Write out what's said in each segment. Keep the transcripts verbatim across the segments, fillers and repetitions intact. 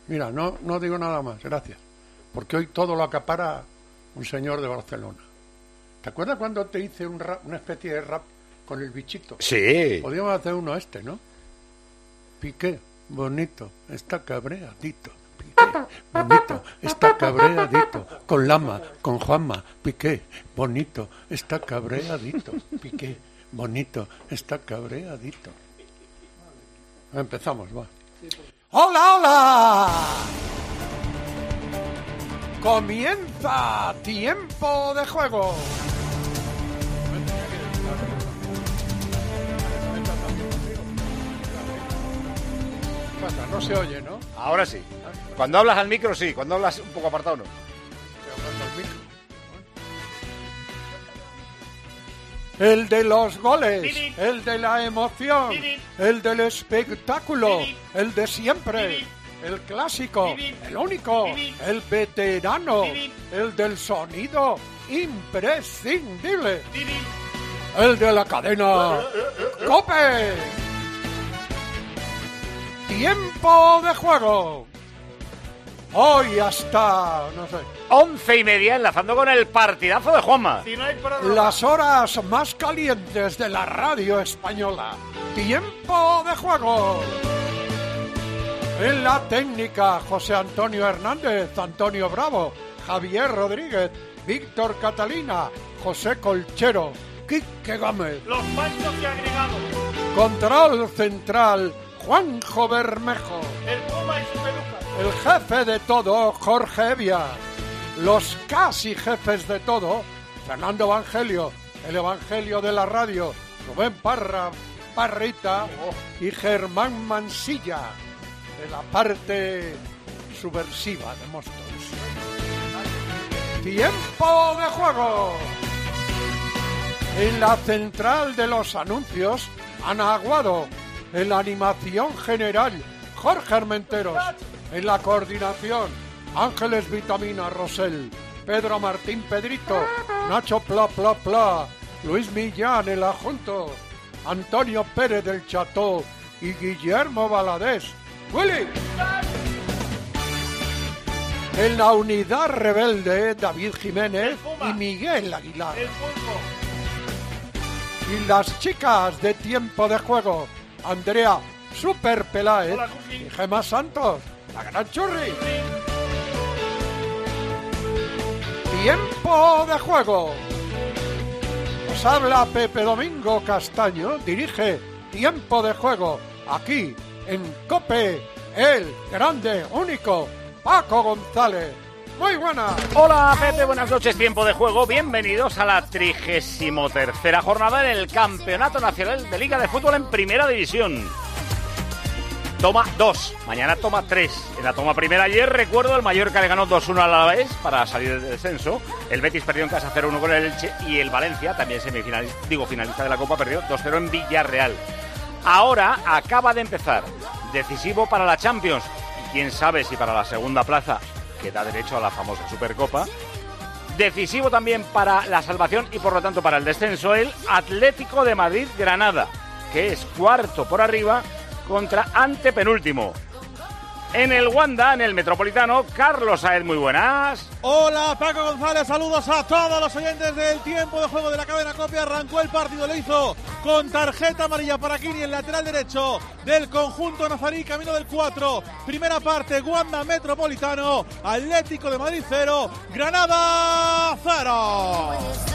Mira, no, no digo nada más, gracias. Porque hoy todo lo acapara un señor de Barcelona. ¿Te acuerdas cuando te hice un rap, una especie de rap con el bichito? Sí. Podríamos hacer uno este, ¿no? Piqué, bonito, está cabreadito. Piqué, bonito, está cabreadito. Con Lama, con Juanma. Piqué, bonito, está cabreadito. Piqué, bonito, está cabreadito. Empezamos, va. ¡Hola, hola! Comienza Tiempo de Juego. No se oye, ¿no? Ahora sí. Cuando hablas al micro, sí. Cuando hablas un poco apartado, no. El de los goles, el de la emoción, el del espectáculo, el de siempre, el clásico, el único, el veterano, el del sonido imprescindible, el de la cadena COPE. Tiempo de Juego. Hoy hasta, no sé, once y media, enlazando con el partidazo de Juanma. Si no hay prórroga. Las horas más calientes de la radio española. Tiempo de Juego. En la técnica, José Antonio Hernández, Antonio Bravo, Javier Rodríguez, Víctor Catalina, José Colchero, Quique Gámez. Los manchos y agregados. Control central, Juanjo Bermejo. El Puma y su peluca. El jefe de todo, Jorge Evia. Los casi jefes de todo, Fernando Evangelio, el Evangelio de la radio, Rubén Parra, Parrita y Germán Mansilla, de la parte subversiva de Móstoles. ¡Tiempo de Juego! En la central de los anuncios, Ana Aguado. En la animación general, Jorge Armenteros. En la coordinación, Ángeles Vitamina Rosell, Pedro Martín Pedrito, Nacho Pla Pla Pla, Luis Millán el adjunto, Antonio Pérez del Cható y Guillermo Valadés. ¡Willy! En la unidad rebelde, David Jiménez y Miguel Aguilar. El pulpo. Y las chicas de Tiempo de Juego, Andrea Super Peláez Hola, Cookie. y Gemma Santos, la gran churri. Tiempo de Juego. Nos habla Pepe Domingo Castaño, dirige Tiempo de Juego, aquí en COPE, el grande, único, Paco González. Muy buenas. Hola Pepe, buenas noches, Tiempo de Juego. Bienvenidos a la trigésimo tercera jornada en el Campeonato Nacional de Liga de Fútbol en Primera División. Toma dos, mañana toma tres. En la toma primera ayer, recuerdo, el Mallorca le ganó dos uno al Alavés para salir del descenso. El Betis perdió en casa cero uno con el Elche y el Valencia, también semifinalista, digo finalista de la Copa, perdió dos cero en Villarreal. Ahora acaba de empezar, decisivo para la Champions y quién sabe si para la segunda plaza, que da derecho a la famosa Supercopa. Decisivo también para la salvación y por lo tanto para el descenso, el Atlético de Madrid-Granada, que es cuarto por arriba contra antepenúltimo. En el Wanda, en el Metropolitano, Carlos Saez, muy buenas. Hola Paco González, saludos a todos los oyentes del Tiempo de Juego de la cadena COPE. Arrancó el partido, lo hizo con tarjeta amarilla para Kini, el lateral derecho del conjunto nazarí, camino del cuatro. Primera parte, Wanda Metropolitano, Atlético de Madrid cero, Granada cero.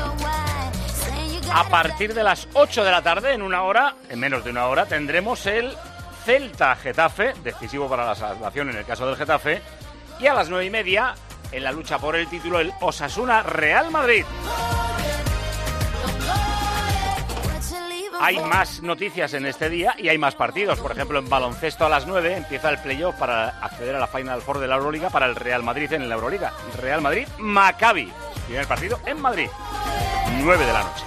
A partir de las ocho de la tarde, en una hora, en menos de una hora, tendremos el Celta-Getafe, decisivo para la salvación en el caso del Getafe, y a las nueve y media, en la lucha por el título, el Osasuna-Real Madrid. Hay más noticias en este día y hay más partidos. Por ejemplo, en baloncesto a las nueve empieza el playoff para acceder a la Final Four de la Euroliga para el Real Madrid en la Euroliga. Real Madrid-Maccabi, primer partido en Madrid, nueve de la noche.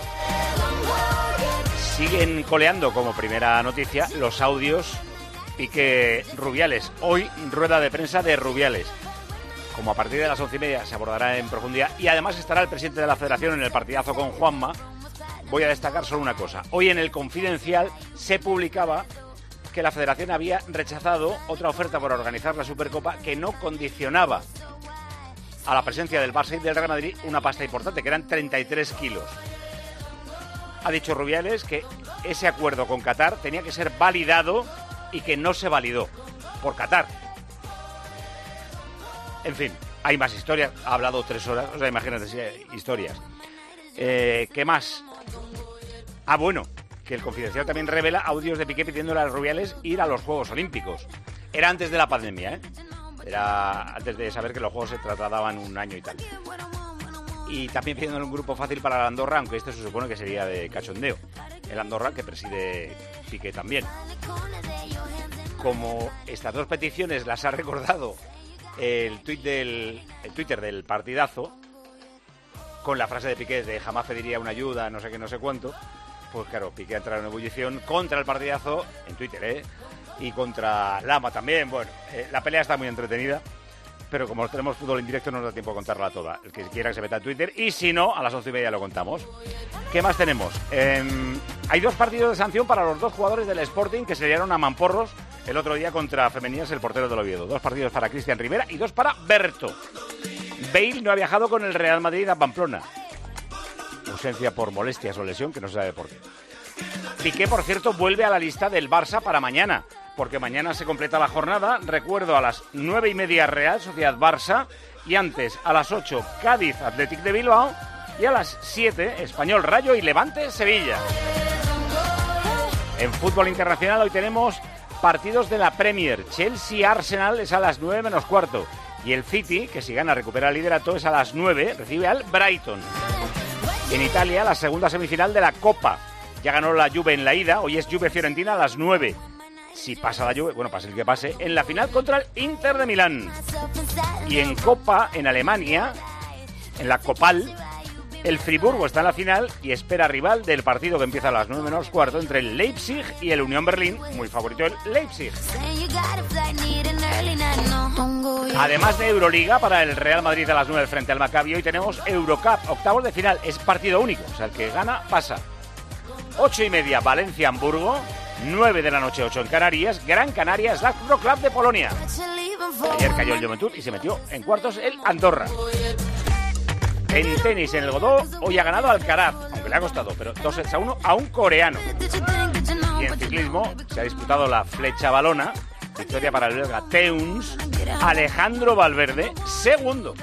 Siguen coleando como primera noticia los audios Piqué Rubiales. Hoy rueda de prensa de Rubiales. Como a partir de las once y media se abordará en profundidad y además estará el presidente de la Federación en el partidazo con Juanma, voy a destacar solo una cosa. Hoy en el Confidencial se publicaba que la Federación había rechazado otra oferta por organizar la Supercopa que no condicionaba a la presencia del Barça y del Real Madrid una pasta importante, que eran treinta y tres kilos. Ha dicho Rubiales que ese acuerdo con Qatar tenía que ser validado y que no se validó por Qatar. En fin, hay más historias. Ha hablado tres horas, o sea, imagínate, historias. Eh, ¿Qué más? Ah, bueno, que el Confidencial también revela audios de Piqué pidiéndole a Rubiales ir a los Juegos Olímpicos. Era antes de la pandemia, ¿eh? Era antes de saber que los Juegos se trasladaban un año y tal. Y también pidiéndole un grupo fácil para el Andorra, aunque este se supone que sería de cachondeo. El Andorra, que preside Piqué también. Como estas dos peticiones las ha recordado el, tuit del, el Twitter del partidazo, con la frase de Piqué de jamás pediría una ayuda, no sé qué, no sé cuánto, pues claro, Piqué ha entrado en ebullición contra el partidazo, en Twitter, ¿eh? Y contra Lama también. Bueno, eh, la pelea está muy entretenida, pero como tenemos fútbol en directo no nos da tiempo a contarla toda. El que quiera que se meta en Twitter, y si no, a las once y media lo contamos. ¿Qué más tenemos? Eh, hay dos partidos de sanción para los dos jugadores del Sporting que se liaron a mamporros el otro día contra Femenías, el portero del Oviedo. Dos partidos para Cristian Rivera y dos para Berto. Bale no ha viajado con el Real Madrid a Pamplona. Ausencia por molestias o lesión, que no se sabe por qué. Piqué, por cierto, vuelve a la lista del Barça para mañana, porque mañana se completa la jornada. Recuerdo, a las nueve y media Real Sociedad Barça, y antes a las ocho Cádiz Athletic de Bilbao, y a las siete Español Rayo y Levante Sevilla. En fútbol internacional hoy tenemos partidos de la Premier. Chelsea-Arsenal es a las nueve menos cuarto. Y el City, que si gana recupera el liderato, es a las nueve, recibe al Brighton. En Italia, la segunda semifinal de la Copa. Ya ganó la Juve en la ida, hoy es Juve-Fiorentina a las nueve. Si pasa la Juve, bueno, pase el que pase, en la final contra el Inter de Milán. Y en Copa, en Alemania, en la Copal, el Friburgo está en la final y espera rival del partido que empieza a las nueve menos cuarto entre el Leipzig y el Unión Berlín, muy favorito el Leipzig. Además de Euroliga, para el Real Madrid a las nueve frente al Maccabi, hoy tenemos Eurocup, octavos de final, es partido único, o sea, el que gana pasa. Ocho y media, Valencia-Hamburgo, nueve de la noche, ocho en Canarias, Gran Canaria, Slacro Club de Polonia. Ayer cayó el Juventud y se metió en cuartos el Andorra. En tenis, en el Godó, hoy ha ganado Alcaraz, aunque le ha costado, pero dos sets a uno a un coreano. Y en ciclismo se ha disputado la flecha balona, victoria para el belga Teuns, Alejandro Valverde, segundo.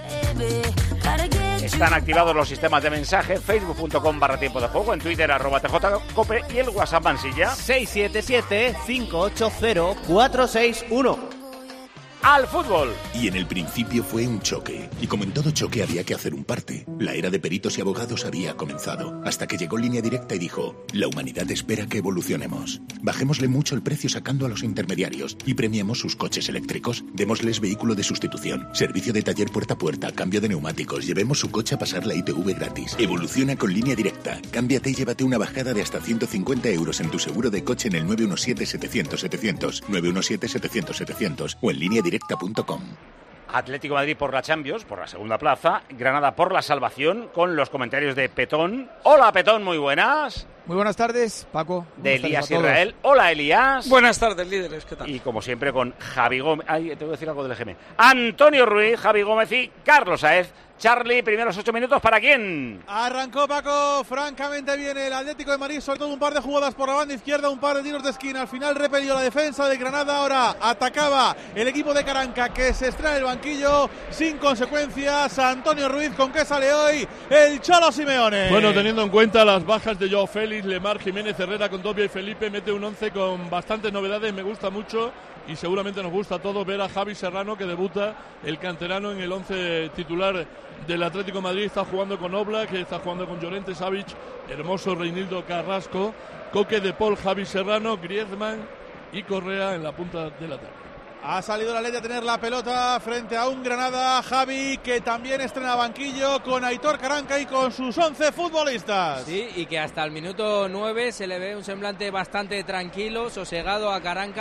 Están activados los sistemas de mensaje, facebook punto com barra tiempo de juego, en Twitter arroba tjcope y el WhatsApp Mansilla seis siete siete, cinco ocho cero, cuatro seis uno. Al fútbol. Y en el principio fue un choque. Y como en todo choque había que hacer un parte. La era de peritos y abogados había comenzado. Hasta que llegó Línea Directa y dijo: la humanidad espera que evolucionemos. Bajémosle mucho el precio sacando a los intermediarios. Y premiemos sus coches eléctricos. Démosles vehículo de sustitución. Servicio de taller puerta a puerta. Cambio de neumáticos. Llevemos su coche a pasar la I T V gratis. Evoluciona con Línea Directa. Cámbiate y llévate una bajada de hasta ciento cincuenta euros en tu seguro de coche en el nueve uno siete, setecientos, setecientos. nueve uno siete, setecientos, setecientos. O en línea directa punto com. Atlético de Madrid por la Champions, por la segunda plaza. Granada por la salvación, con los comentarios de Petón. Hola, Petón, muy buenas. Muy buenas tardes, Paco. De Elías Israel. Hola, Elías. Buenas tardes, líderes, ¿qué tal? Y como siempre con Javi Gómez. Ay, te voy a decir algo del E G M. Antonio Ruiz, Javi Gómez y Carlos Saez. Charlie, primeros ocho minutos, ¿para quién? Arrancó Paco, francamente bien el Atlético de Madrid, sobre todo un par de jugadas por la banda izquierda, un par de tiros de esquina, al final repelió la defensa de Granada, ahora atacaba el equipo de Caranca, que se extrae el banquillo sin consecuencias. Antonio Ruiz, ¿con qué sale hoy el Cholo Simeone? Bueno, teniendo en cuenta las bajas de Joao Félix, Lemar, Jiménez, Herrera, Condovia y Felipe, mete un once con bastantes novedades, me gusta mucho. Y seguramente nos gusta a todos ver a Javi Serrano, que debuta el canterano en el once titular del Atlético de Madrid. Está jugando con Oblak, que está jugando con Llorente, Savic, Hermoso, Reinildo, Carrasco, Coque, De Paul, Javi Serrano, Griezmann y Correa en la punta del ataque. Ha salido la ley de tener la pelota frente a un Granada, Javi, que también estrena banquillo con Aitor Caranca y con sus once futbolistas. Sí, y que hasta el minuto nueve se le ve un semblante bastante tranquilo, sosegado a Caranca,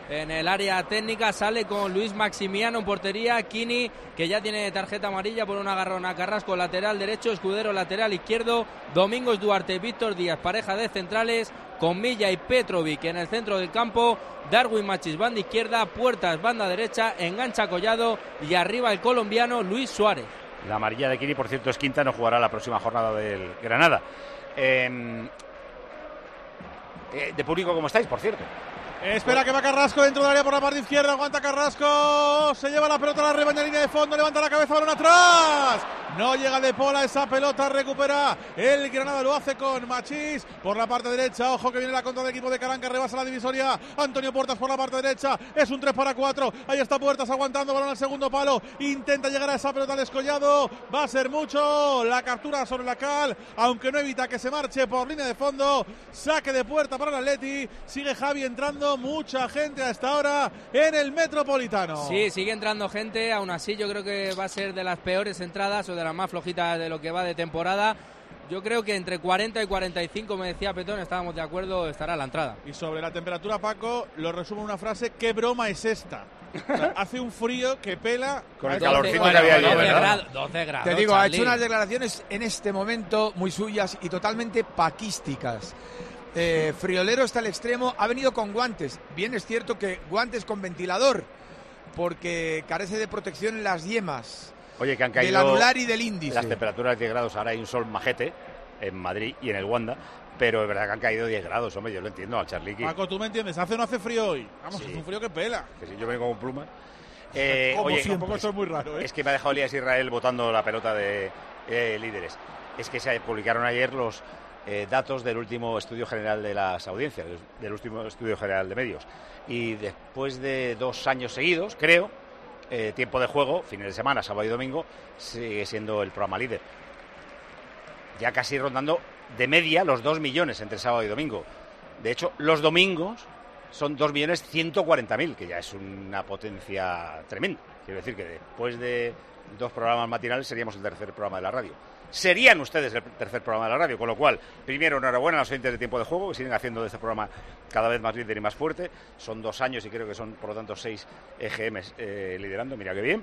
en el área técnica, sale con Luis Maximiano en portería, Kini, que ya tiene tarjeta amarilla por un agarrón a Carrasco, lateral derecho, Escudero lateral izquierdo, Domingos Duarte, Víctor Díaz, pareja de centrales, con Milla y Petrovic en el centro del campo, Darwin Machís banda izquierda, Puertas banda derecha, engancha Collado y arriba el colombiano Luis Suárez. La amarilla de Kini, por cierto, es quinta, no jugará la próxima jornada del Granada. Eh, eh, de público, ¿cómo estáis, por cierto? Espera que va Carrasco dentro del área por la parte izquierda, aguanta Carrasco, se lleva la pelota a la rebaña, línea de fondo, levanta la cabeza, balón atrás, no llega De Paul a esa pelota, recupera el Granada, lo hace con Machís por la parte derecha, ojo que viene la contra del equipo de Caranca, rebasa la divisoria, Antonio Puertas por la parte derecha, es un tres para cuatro, ahí está Puertas aguantando, balón al segundo palo, intenta llegar a esa pelota al Escollado, va a ser mucho, la captura sobre la cal, aunque no evita que se marche por línea de fondo, saque de puerta para el Atleti, sigue Javi entrando, mucha gente hasta ahora en el Metropolitano. Sí, sigue entrando gente, aún así yo creo que va a ser de las peores entradas o de las más flojitas de lo que va de temporada. Yo creo que entre cuarenta y cuarenta y cinco, me decía Petón, estábamos de acuerdo, estará la entrada. Y sobre la temperatura, Paco, lo resumo en una frase: ¿qué broma es esta? O sea, hace un frío que pela. Con el doce, calorcito bueno, que había doce ayer, grados, doce grados. Te digo, Charlie. ha hecho unas declaraciones en este momento muy suyas y totalmente paquísticas. Eh, friolero hasta el extremo, ha venido con guantes. Bien es cierto que guantes con ventilador, porque carece de protección en las yemas. Oye, que han caído del anular y del índice. Las temperaturas de diez grados, ahora hay un sol majete en Madrid y en el Wanda, pero es verdad que han caído diez grados, hombre, yo lo entiendo al Charliqui. Paco, ¿tú me entiendes? ¿Hace o no hace frío hoy? Vamos, Sí. es un frío que pela. Que si yo vengo con plumas. Eh, Como oye, tampoco es, eso es muy raro, ¿eh? es que me ha dejado Elías Israel botando la pelota de eh, líderes. Es que se publicaron ayer los eh, datos del último estudio general de las audiencias, del, del último estudio general de medios. Y después de dos años seguidos, creo, eh, tiempo de juego, fines de semana, sábado y domingo, sigue siendo el programa líder. Ya casi rondando de media los dos millones entre sábado y domingo. De hecho, los domingos son dos millones ciento cuarenta mil, que ya es una potencia tremenda. Quiero decir que después de dos programas matinales seríamos el tercer programa de la radio. Serían ustedes el tercer programa de la radio, con lo cual, primero, enhorabuena a los oyentes de Tiempo de Juego, que siguen haciendo de este programa cada vez más líder y más fuerte. Son dos años y creo que son, por lo tanto, seis E G Ms eh, liderando, mira qué bien.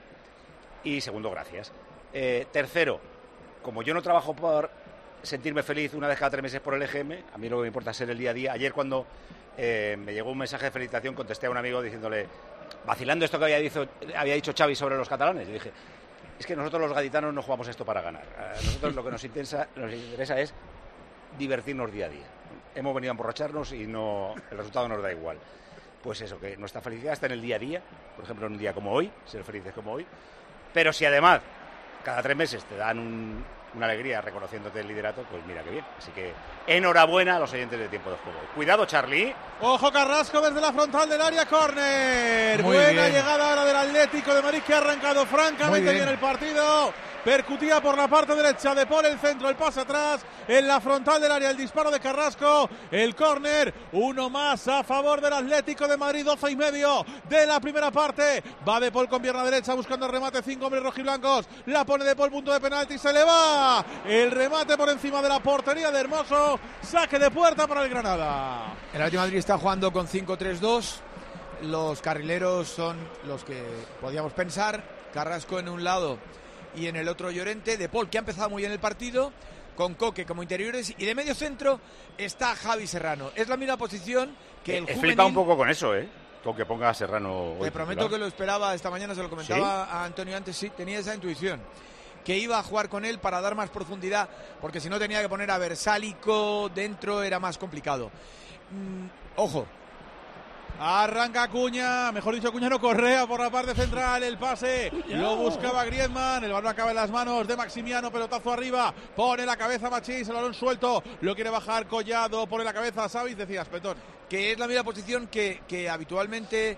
Y segundo, gracias. Eh, tercero, como yo no trabajo por sentirme feliz una vez cada tres meses por el E G M, a mí lo que me importa es ser el día a día. Ayer cuando eh, me llegó un mensaje de felicitación, contesté a un amigo diciéndole, vacilando esto que había dicho, había dicho Xavi sobre los catalanes, y dije, es que nosotros los gaditanos no jugamos esto para ganar. A nosotros lo que nos interesa, nos interesa es divertirnos día a día. Hemos venido a emborracharnos y no, el resultado nos da igual. Pues eso, que nuestra felicidad está en el día a día, por ejemplo en un día como hoy, ser felices como hoy, pero si además cada tres meses te dan un, una alegría reconociéndote el liderato, pues mira qué bien. Así que enhorabuena a los oyentes de Tiempo de Juego. Cuidado, Charlie. Ojo, Carrasco desde la frontal del área, córner. Muy Buena bien. llegada ahora del Atlético de Madrid, que ha arrancado francamente Muy bien. bien el partido. Percutía por la parte derecha, De Paul el centro, el pase atrás, en la frontal del área, el disparo de Carrasco, el córner, uno más a favor del Atlético de Madrid, doce y medio de la primera parte. Va De Paul con pierna derecha buscando el remate, cinco hombres rojiblancos, la pone De Paul, punto de penalti, se le va el remate por encima de la portería de Hermoso, saque de puerta para el Granada. El Atlético de Madrid está jugando con cinco tres dos. Los carrileros son los que podíamos pensar. Carrasco en un lado y en el otro Llorente. De Paul, que ha empezado muy bien el partido, con Coque como interiores, y de medio centro está Javi Serrano. Es la misma posición que el He juvenil. flipado un poco con eso, ¿eh? Con que ponga a Serrano hoy Te prometo titular. que lo esperaba esta mañana, se lo comentaba a Antonio antes, sí, tenía esa intuición, que iba a jugar con él para dar más profundidad, porque si no tenía que poner a Versálico dentro, era más complicado. Mm, ojo. Arranca Acuña, mejor dicho Acuña no, Correa por la parte central, el pase, lo buscaba Griezmann, el balón acaba en las manos de Maximiano, pelotazo arriba, pone la cabeza Machís, el balón suelto, lo quiere bajar Collado, pone la cabeza Savic, decías, Petón. Que es la misma posición que, que habitualmente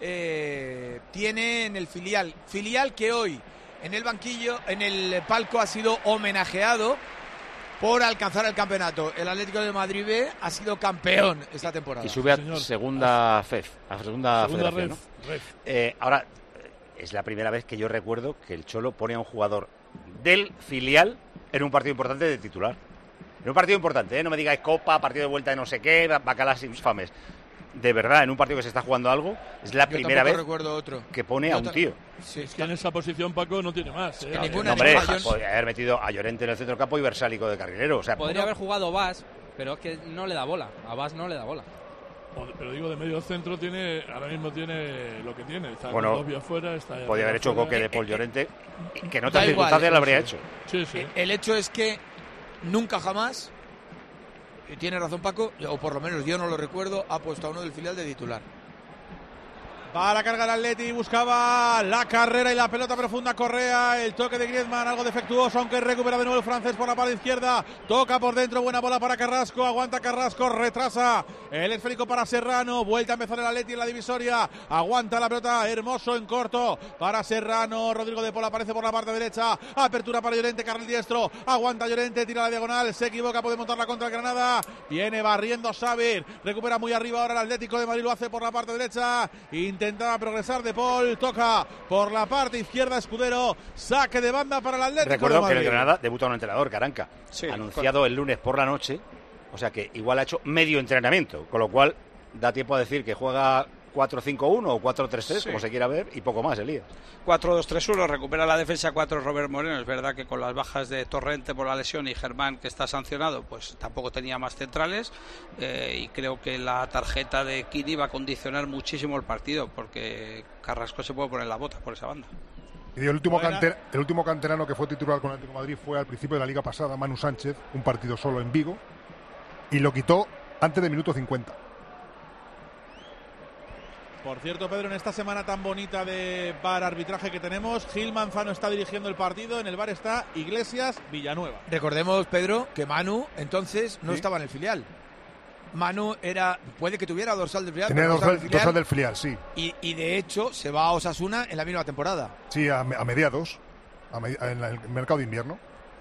eh, tiene en el filial. Filial que hoy en el banquillo, en el palco, ha sido homenajeado por alcanzar el campeonato. El Atlético de Madrid B ha sido campeón esta temporada. Y sube a Señor. segunda F E F, a segunda, Segunda federación, ref, ¿no? ref. Eh, ahora, es la primera vez que yo recuerdo que el Cholo pone a un jugador del filial en un partido importante de titular. En un partido importante, ¿eh? No me digáis Copa, partido de vuelta de no sé qué, bacalas infames. de verdad, en un partido que se está jugando algo, es la Yo primera vez recuerdo otro. que pone Yo a un tío. Sí, es que en esa posición Paco no tiene más. ¿eh? En ninguna, No, hombre, ninguna. podría haber metido a Llorente en el centro del campo y Versálico de carrilero. O sea, Podría no- haber jugado Bas, pero es que no le da bola. A Bas no le da bola. O- Pero digo, de medio centro tiene, ahora mismo tiene lo que tiene. Está Bueno, con Dobby afuera, está podía haber hecho afuera. Coque de Paul Llorente, que en Da otras igual, circunstancias lo sí, habría sí. hecho. Sí, sí. El hecho es que nunca jamás, y tiene razón Paco, o por lo menos yo no lo recuerdo, ha puesto a uno del filial de titular. Va a la carga el Atleti, buscaba la carrera y la pelota profunda Correa, el toque de Griezmann, algo defectuoso, aunque recupera de nuevo el francés por la parte izquierda, toca por dentro, buena bola para Carrasco, aguanta Carrasco, retrasa el esférico para Serrano, vuelta a empezar el Atleti en la divisoria, aguanta la pelota, Hermoso en corto para Serrano, Rodrigo de Paul aparece por la parte derecha, apertura para Llorente, carril diestro, aguanta Llorente, tira la diagonal, se equivoca, puede montarla contra el Granada, viene barriendo Xavi, recupera muy arriba ahora el Atlético de Madrid, lo hace por la parte derecha, intentaba progresar de Paul, toca por la parte izquierda Escudero, saque de banda para el Atlético Recuerdo de que Madrid. en el Granada debuta un entrenador, Caranca, Sí, anunciado el lunes por la noche, o sea que igual ha hecho medio entrenamiento, con lo cual da tiempo a decir que juega cuatro cinco uno o cuatro tres tres, Sí. como se quiera ver, y poco más, Elías. cuatro dos tres uno, recupera la defensa cuatro Robert Moreno. Es verdad que con las bajas de Torrente por la lesión y Germán, que está sancionado, pues tampoco tenía más centrales, eh, y creo que la tarjeta de Kini va a condicionar muchísimo el partido, porque Carrasco se puede poner la bota por esa banda. Y el último, Buena. canter, el último canterano que fue titular con el Atlético de Madrid fue al principio de la liga pasada, Manu Sánchez, un partido solo en Vigo, y lo quitó antes del minuto cincuenta. Por cierto, Pedro, en esta semana tan bonita de V A R arbitraje que tenemos, Gil Manzano está dirigiendo el partido, en el V A R está Iglesias Villanueva. Recordemos, Pedro, que Manu entonces no Sí. estaba en el filial. Manu era, puede que tuviera dorsal del filial, Tenía pero no estaba en dorsal, el filial, dorsal del filial, sí. y, y de hecho se va a Osasuna en la misma temporada. Sí, a, a mediados, a me- en el mercado de invierno.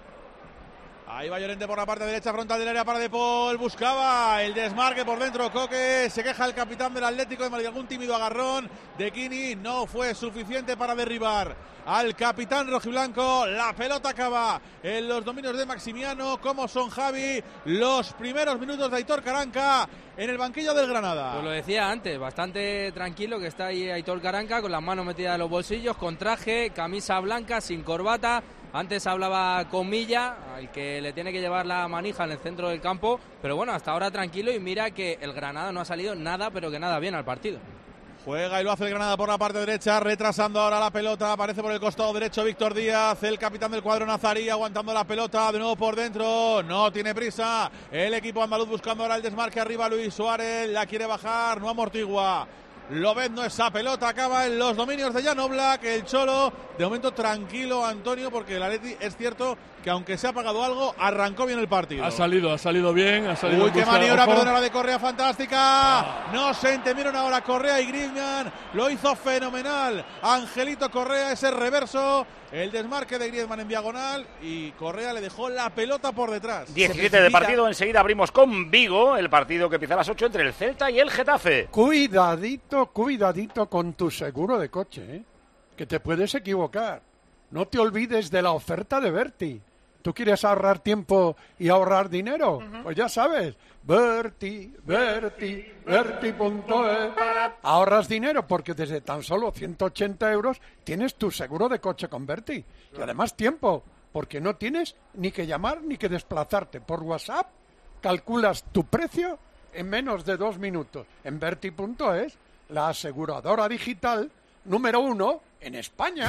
Ahí va Llorente por la parte derecha, frontal del área para De Paul, buscaba el desmarque por dentro, Coque, se queja el capitán del Atlético de Madrid, algún tímido agarrón de Kini, no fue suficiente para derribar al capitán rojiblanco, la pelota acaba en los dominios de Maximiano, como son Javi, los primeros minutos de Aitor Caranca en el banquillo del Granada. Pues lo decía antes, bastante tranquilo que está ahí Aitor Caranca con las manos metidas en los bolsillos, con traje, camisa blanca, sin corbata. Antes hablaba con Milla, al que le tiene que llevar la manija en el centro del campo, pero bueno, hasta ahora tranquilo, y mira que el Granada no ha salido nada, pero que nada bien al partido. Juega y lo hace el Granada por la parte derecha, retrasando ahora la pelota, aparece por el costado derecho Víctor Díaz, el capitán del cuadro nazarí, aguantando la pelota, de nuevo por dentro, no tiene prisa, el equipo andaluz buscando ahora el desmarque arriba, Luis Suárez, la quiere bajar, no amortigua. Lobezno, esa pelota acaba en los dominios de Jan Oblak, el Cholo, de momento tranquilo, Antonio, porque el Atleti es cierto que aunque se ha pagado algo, arrancó bien el partido. Ha salido, ha salido bien, ha salido. Uy, en qué busca- maniobra, ojo. perdona la de Correa, fantástica. No se entendieron ahora Correa y Griezmann. Lo hizo fenomenal. Angelito Correa, ese reverso. El desmarque de Griezmann en diagonal. Y Correa le dejó la pelota por detrás. diecisiete de partido, enseguida abrimos con Vigo, el partido que empieza a las ocho entre el Celta y el Getafe. Cuidadito, cuidadito con tu seguro de coche, ¿eh? Que te puedes equivocar. No te olvides de la oferta de Berti. ¿Tú quieres ahorrar tiempo y ahorrar dinero? Pues ya sabes, Berti, Berti, Berti punto es. Ahorras dinero porque desde tan solo ciento ochenta euros tienes tu seguro de coche con Berti. Y además tiempo, porque no tienes ni que llamar ni que desplazarte. Por WhatsApp calculas tu precio en menos de dos minutos. En Berti punto es, la aseguradora digital número uno en España.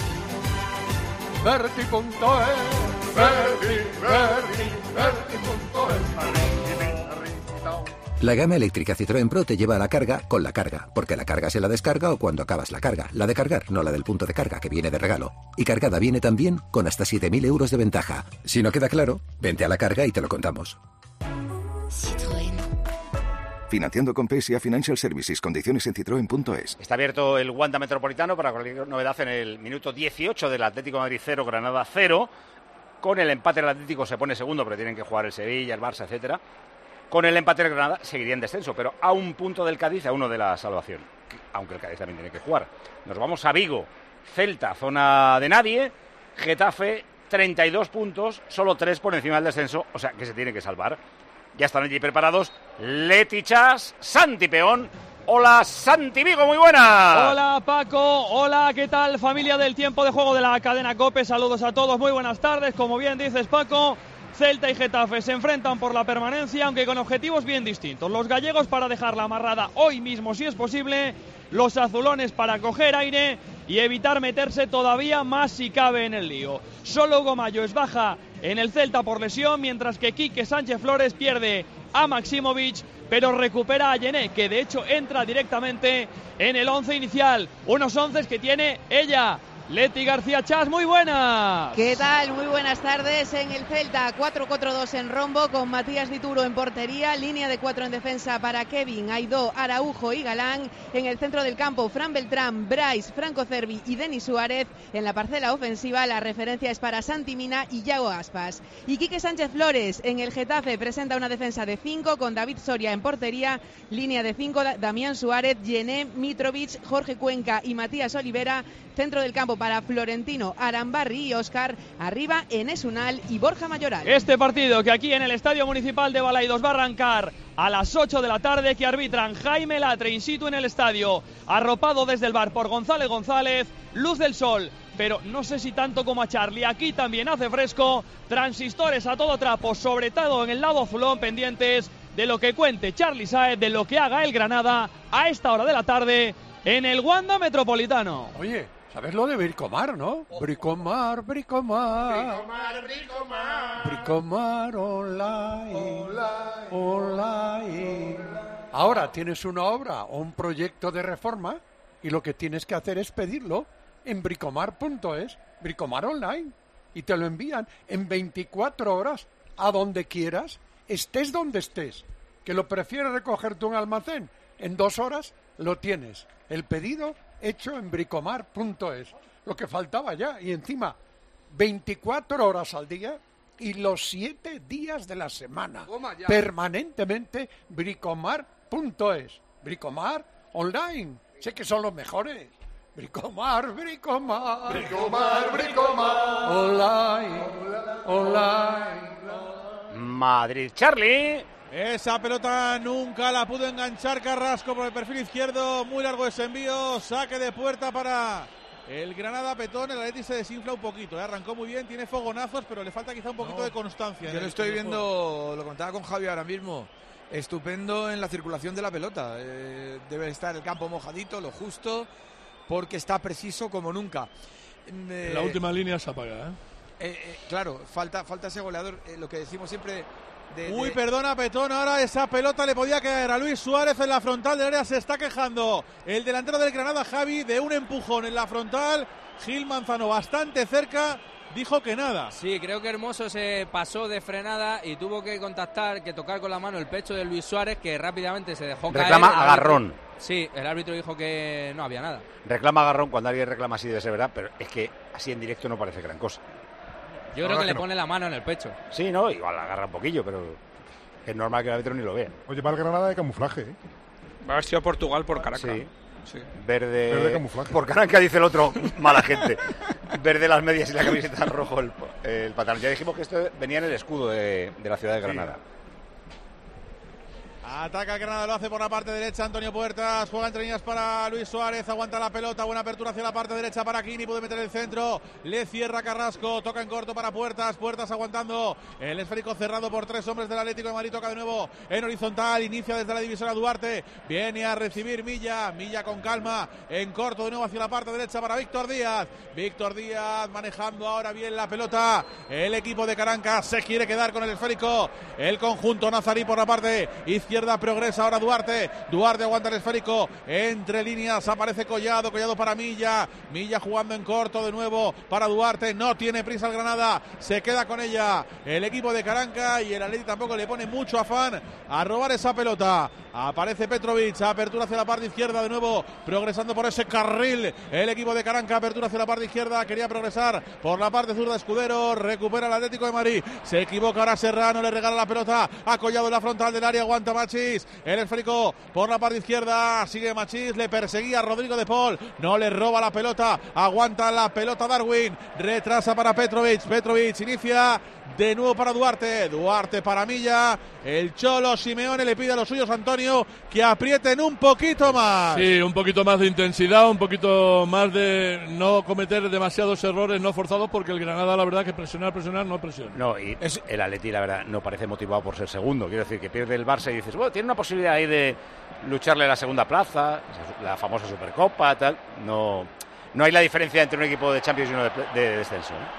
Berti punto es, Berti, Berti, Berti punto es. La gama eléctrica Citroën Pro te lleva a la carga con la carga, porque la carga se la descarga o cuando acabas la carga. La de cargar, no la del punto de carga, que viene de regalo. Y cargada viene también con hasta siete mil euros de ventaja. Si no queda claro, vente a la carga y te lo contamos. Citroën. Financiando con P S A Financial Services. Condiciones en citroen punto es. Está abierto el Wanda Metropolitano para cualquier novedad en el minuto dieciocho del Atlético de Madrid cero, Granada cero. Con el empate el Atlético se pone segundo, pero tienen que jugar el Sevilla, el Barça, etcétera. Con el empate el Granada seguiría en descenso, pero a un punto del Cádiz, a uno de la salvación. Aunque el Cádiz también tiene que jugar. Nos vamos a Vigo, Celta, zona de nadie. Getafe, treinta y dos puntos, solo tres por encima del descenso, o sea que se tiene que salvar. Ya están allí preparados Leti Chas, Santi Peón. Hola, Santi Vigo, muy buenas. Hola, Paco. Hola, ¿qué tal, familia del tiempo de juego de la cadena COPE? Saludos a todos, muy buenas tardes. Como bien dices, Paco, Celta y Getafe se enfrentan por la permanencia, aunque con objetivos bien distintos. Los gallegos para dejarla amarrada hoy mismo, si es posible. Los azulones para coger aire y evitar meterse todavía más si cabe en el lío. Solo Hugo Mallo es baja en el Celta por lesión, mientras que Quique Sánchez Flores pierde a Maximovic, pero recupera a Yené, que de hecho entra directamente en el once inicial. Unos once que tiene ella, Leti García Chas, muy buena. ¿Qué tal? Muy buenas tardes. En el Celta, cuatro cuatro dos en rombo, con Matías Dituro en portería, línea de cuatro en defensa para Kevin, Aidó, Araujo y Galán. En el centro del campo, Fran Beltrán, Bryce, Franco Cervi y Denis Suárez. En la parcela ofensiva, la referencia es para Santi Mina y Yago Aspas. Y Quique Sánchez Flores en el Getafe presenta una defensa de cinco con David Soria en portería, línea de cinco, Damián Suárez, Yené, Mitrovic, Jorge Cuenca y Matías Olivera. Centro del campo para Florentino, Arambarri y Óscar. Arriba, Enes Unal y Borja Mayoral. Este partido que aquí en el Estadio Municipal de Balaidos va a arrancar a las ocho de la tarde, que arbitran Jaime Latre in situ en el estadio, arropado desde el bar por González González. Luz del sol, pero no sé si tanto como a Charlie. Aquí también hace fresco. Transistores a todo trapo, sobre todo en el lado azulón, pendientes de lo que cuente Charlie Sáez, de lo que haga el Granada a esta hora de la tarde en el Wanda Metropolitano. Oye, ¿sabes lo de Bricomar, no? Bricomar, Bricomar. Bricomar, Bricomar. Bricomar online. Online. Online. Ahora tienes una obra o un proyecto de reforma y lo que tienes que hacer es pedirlo en bricomar punto es, Bricomar online. Y te lo envían en veinticuatro horas a donde quieras, estés donde estés. ¿Que lo prefieres recoger tú en almacén? En dos horas lo tienes. El pedido hecho en bricomar punto es. Lo que faltaba ya. Y encima, veinticuatro horas al día y los siete días de la semana. Permanentemente, bricomar punto es. Bricomar online. Sé que son los mejores. Bricomar, Bricomar. Bricomar, Bricomar. Online, online. Madrid, Charlie. Esa pelota nunca la pudo enganchar Carrasco por el perfil izquierdo. Muy largo ese envío. Saque de puerta para el Granada. Petón, el Atleti se desinfla un poquito. ¿eh? Arrancó muy bien, tiene fogonazos, pero le falta quizá un poquito no, de constancia. Yo lo estoy viendo, lo contaba con Javi ahora mismo. Estupendo en la circulación de la pelota. Eh, debe estar el campo mojadito, lo justo, porque está preciso como nunca. Eh, la última línea se apaga. ¿eh? Eh, eh, claro, falta, falta ese goleador. Eh, lo que decimos siempre. De, Uy, de... perdona, Petón, ahora esa pelota le podía caer a Luis Suárez en la frontal del área. Se está quejando el delantero del Granada, Javi, de un empujón en la frontal. Gil Manzano bastante cerca, dijo que nada. Sí, creo que Hermoso se pasó de frenada y tuvo que contactar, que tocar con la mano el pecho de Luis Suárez, que rápidamente se dejó caer. Reclama agarrón. Sí, el árbitro dijo que no había nada. Reclama agarrón, cuando alguien reclama así debe ser verdad, pero es que así en directo no parece gran cosa. Yo creo que, que le no. pone la mano en el pecho. Sí, no, igual agarra un poquillo, pero es normal que el árbitro ni lo vea. Oye, va el Granada de camuflaje, ¿eh? Va a haber sido Portugal por Caracas. Sí. Sí. Verde, Verde camuflaje. Por Caracas dice el otro, mala gente. Verde las medias y la camiseta rojo el, el pantalón. Ya dijimos que esto venía en el escudo de, de la ciudad de Granada. Sí. Ataca el Granada, lo hace por la parte derecha Antonio Puertas, juega entre líneas para Luis Suárez, aguanta la pelota, buena apertura hacia la parte derecha para Kini, puede meter el centro, le cierra Carrasco, toca en corto para Puertas, Puertas aguantando el esférico cerrado por tres hombres del Atlético de Madrid, toca de nuevo en horizontal, inicia desde la divisora Duarte, viene a recibir Milla, Milla con calma, en corto de nuevo hacia la parte derecha para Víctor Díaz, Víctor Díaz manejando ahora bien la pelota, el equipo de Caracas se quiere quedar con el esférico, el conjunto nazarí por la parte izquierda. Progresa ahora Duarte, Duarte aguanta el esférico, entre líneas aparece Collado, Collado para Milla, Milla jugando en corto de nuevo para Duarte, no tiene prisa el Granada, se queda con ella el equipo de Caranca y el Atleti tampoco le pone mucho afán a robar esa pelota. Aparece Petrovic, apertura hacia la parte izquierda de nuevo, progresando por ese carril. El equipo de Caranca, apertura hacia la parte izquierda, quería progresar por la parte zurda Escudero, recupera el Atlético de Madrid. Se equivoca ahora Serrano, le regala la pelota a Collado en la frontal del área, aguanta Machís. El esférico por la parte izquierda, sigue Machís, le perseguía Rodrigo de Paul, no le roba la pelota, aguanta la pelota Darwin, retrasa para Petrovic. Petrovic inicia de nuevo para Duarte, Duarte para Milla. El Cholo Simeone le pide a los suyos, Antonio, que aprieten un poquito más. Sí, un poquito más de intensidad, un poquito más de no cometer demasiados errores no forzados, porque el Granada, la verdad, que presionar, presionar, no presiona. No, y es, el Atleti, la verdad, no parece motivado por ser segundo. Quiero decir, que pierde el Barça y dices, bueno, tiene una posibilidad ahí de lucharle la segunda plaza, la famosa Supercopa, tal. No, no hay la diferencia entre un equipo de Champions y uno de, de descenso, ¿eh?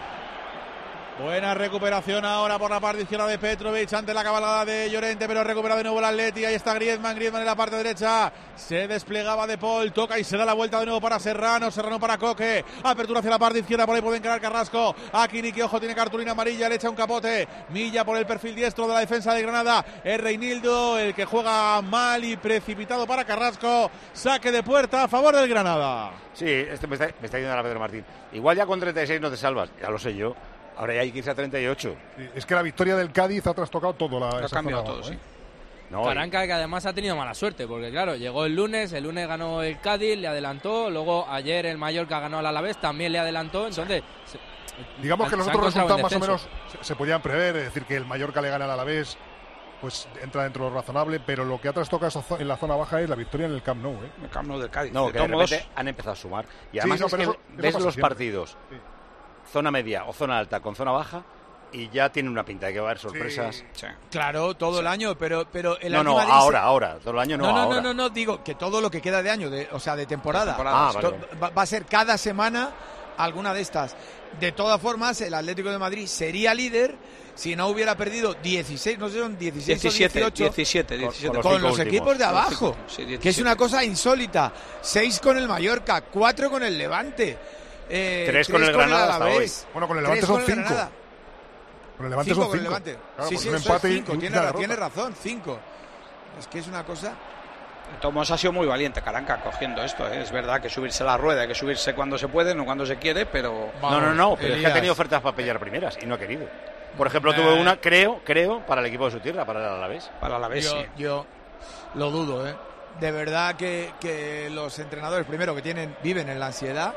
Buena recuperación ahora por la parte izquierda de Petrovic ante la cabalgada de Llorente, pero recupera de nuevo el Atleti. Ahí está Griezmann, Griezmann en la parte derecha. Se desplegaba de Paul, toca y se da la vuelta de nuevo para Serrano, Serrano para Coque. Apertura hacia la parte izquierda, por ahí puede encarar Carrasco. Aquí Niki, ojo, tiene cartulina amarilla, le echa un capote. Milla por el perfil diestro de la defensa de Granada. Es Reinildo el que juega mal y precipitado para Carrasco. Saque de puerta a favor del Granada. Sí, este me está, me está yendo a la Pedro Martín. Igual ya con treinta y seis no te salvas, ya lo sé yo. Ahora ya hay que irse a treinta y ocho. Sí, es que la victoria del Cádiz ha trastocado todo. La, ha cambiado todo, abajo, sí. ¿eh? No, Caranca, que además ha tenido mala suerte, porque claro, llegó el lunes, el lunes ganó el Cádiz, le adelantó, luego ayer el Mallorca ganó al Alavés, también le adelantó, entonces... Se, Digamos que los otros resultados más o menos se, se podían prever, es decir, que el Mallorca le gana al Alavés, pues entra dentro de lo razonable, pero lo que ha trastocado en la zona baja es la victoria en el Camp Nou, ¿eh? El Camp Nou del Cádiz. No, de que de repente han empezado a sumar. Y además sí, no, es que eso, ves eso los siempre. partidos, Sí. zona media o zona alta con zona baja, y ya tiene una pinta de que va a haber sorpresas. Sí. Sí. Claro, todo sí. el año, pero, pero el No, no, Madrid ahora, se... ahora, todo el año no, no, no, ahora. no, no, no, digo que todo lo que queda de año, de, o sea, de temporada, de temporada ah, esto, vale. va, va a ser cada semana alguna de estas. De todas formas, el Atlético de Madrid sería líder si no hubiera perdido dieciséis, no sé, son dieciséis diecisiete, o dieciocho diecisiete, diecisiete, con, con los últimos. equipos de abajo, sí, que es una cosa insólita. seis con el Mallorca, cuatro con el Levante, eh, tres con el Granada hasta hoy. Bueno, con el Levante son cinco. Granada. Con el Levante cinco son con el cinco. Levante. Claro, sí, pues sí, un eso empate es y cinco. una Tiene, derrota. tiene razón, cinco. Es que es una cosa... Tomás ha sido muy valiente, Caranca, cogiendo esto, ¿eh? Es verdad que subirse a la rueda, hay que subirse cuando se puede, no cuando se quiere, pero... No, no, no, pero Elías. es que ha tenido ofertas para pelear primeras y no ha querido. Por ejemplo, Eh. tuve una, creo, creo, para el equipo de su tierra, para el Alavés. Para la vez, Yo, sí. yo lo dudo, ¿eh? De verdad que, que los entrenadores, primero, que tienen viven en la ansiedad,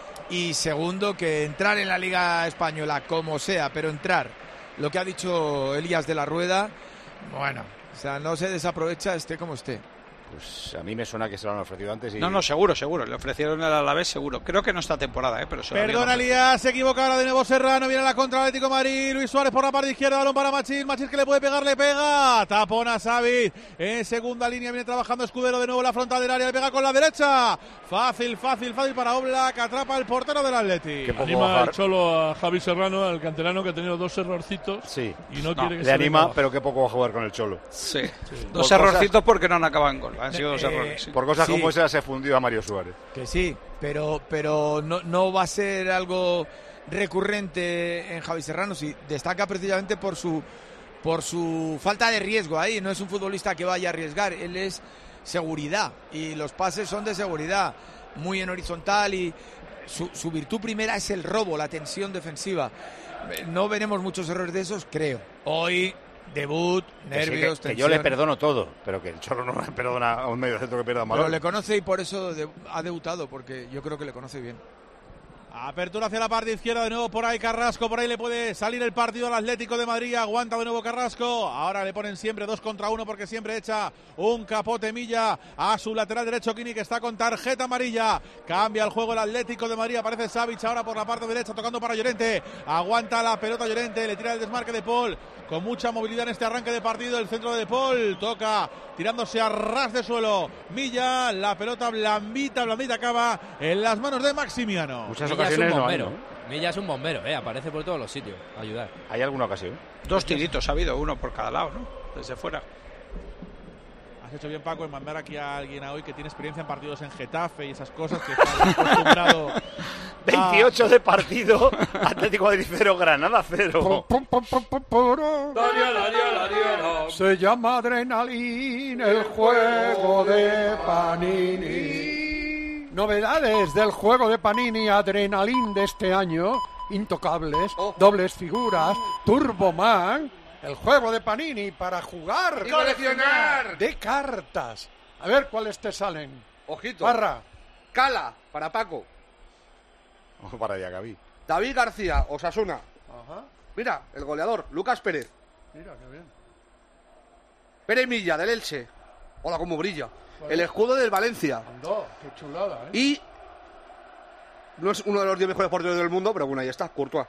y segundo, que entrar en la Liga Española, como sea, pero entrar, lo que ha dicho Elías de la Rueda, bueno, o sea, no se desaprovecha esté como esté. Pues a mí me suena que se lo han ofrecido antes y... No, no, seguro, seguro. Le ofrecieron el Alavés, seguro. Creo que no esta temporada, ¿eh? Pero se lo habían Perdona, ofrecido. Elías, se equivoca ahora de nuevo Serrano, viene la contra Atlético de Madrid, Luis Suárez por la parte izquierda, balón para Machís, Machís que le puede pegar, le pega, tapona Xavi, en segunda línea viene trabajando Escudero de nuevo en la frontal del área, le pega con la derecha, fácil, fácil, fácil para Oblak, atrapa el portero del Atleti. Qué poco Anima bajar. el Cholo a Javi Serrano, al canterano, que ha tenido dos errorcitos. Sí. Y no, No, quiere que Le se anima, venga pero qué poco va a jugar con el Cholo. Sí. Por Dos cosas- errorcitos porque no han acabado en gol. Han sido dos Eh, errores. Sí. Por cosas Sí. como esa se fundió a Mario Suárez. Que sí, pero, pero no, no va a ser algo recurrente en Javi Serrano, si destaca precisamente por su por su falta de riesgo ahí, no es un futbolista que vaya a arriesgar, él es seguridad y los pases son de seguridad, muy en horizontal, y su, su virtud primera es el robo, la tensión defensiva. No veremos muchos errores de esos, creo. Hoy debut, Que sí, nervios, que, que yo le tensión. perdono todo, pero que el Cholo no le perdona a un medio centro que pierda un Pero balón. le conoce y por eso de- ha debutado, porque yo creo que le conoce bien. Apertura hacia la parte izquierda de nuevo por ahí Carrasco, por ahí le puede salir el partido al Atlético de Madrid, aguanta de nuevo Carrasco, ahora le ponen siempre dos contra uno porque siempre echa un capote Milla a su lateral derecho, Kini, que está con tarjeta amarilla, cambia el juego el Atlético de Madrid, aparece Savic ahora por la parte derecha tocando para Llorente, aguanta la pelota Llorente, le tira el desmarque de Paul, con mucha movilidad en este arranque de partido, el centro de Paul, toca tirándose a ras de suelo, Milla, la pelota blandita, blandita acaba en las manos de Maximiano. Muchas Milla es un ocasiones no hay, bombero. ¿no? Milla es un bombero, eh, aparece por todos los sitios a ayudar. ¿Hay alguna ocasión? Dos tiritos ha habido, uno por cada lado, ¿no? Desde fuera. Has hecho bien, Paco, en mandar aquí a alguien a hoy que tiene experiencia en partidos en Getafe y esas cosas, que está acostumbrado veintiocho de partido, Atlético de Madrid cero, Granada cero. Se llama Adrenalina el juego de Panini. Novedades del juego de Panini Adrenalin de este año. Intocables, oh. dobles figuras, Turboman. El juego de Panini para jugar y coleccionar de cartas. A ver cuáles te salen. Ojito. Barra. Cala, para Paco. Ojo para allá, Gaby. David García, Osasuna. Ajá. Mira, el goleador, Lucas Pérez. Mira, qué bien. Pere Milla, del Elche. Hola, cómo brilla. Vale. El escudo del Valencia. Andó, qué chulada, ¿eh? Y... no es uno de los diez mejores porteros del mundo, pero bueno, ahí está, Courtois.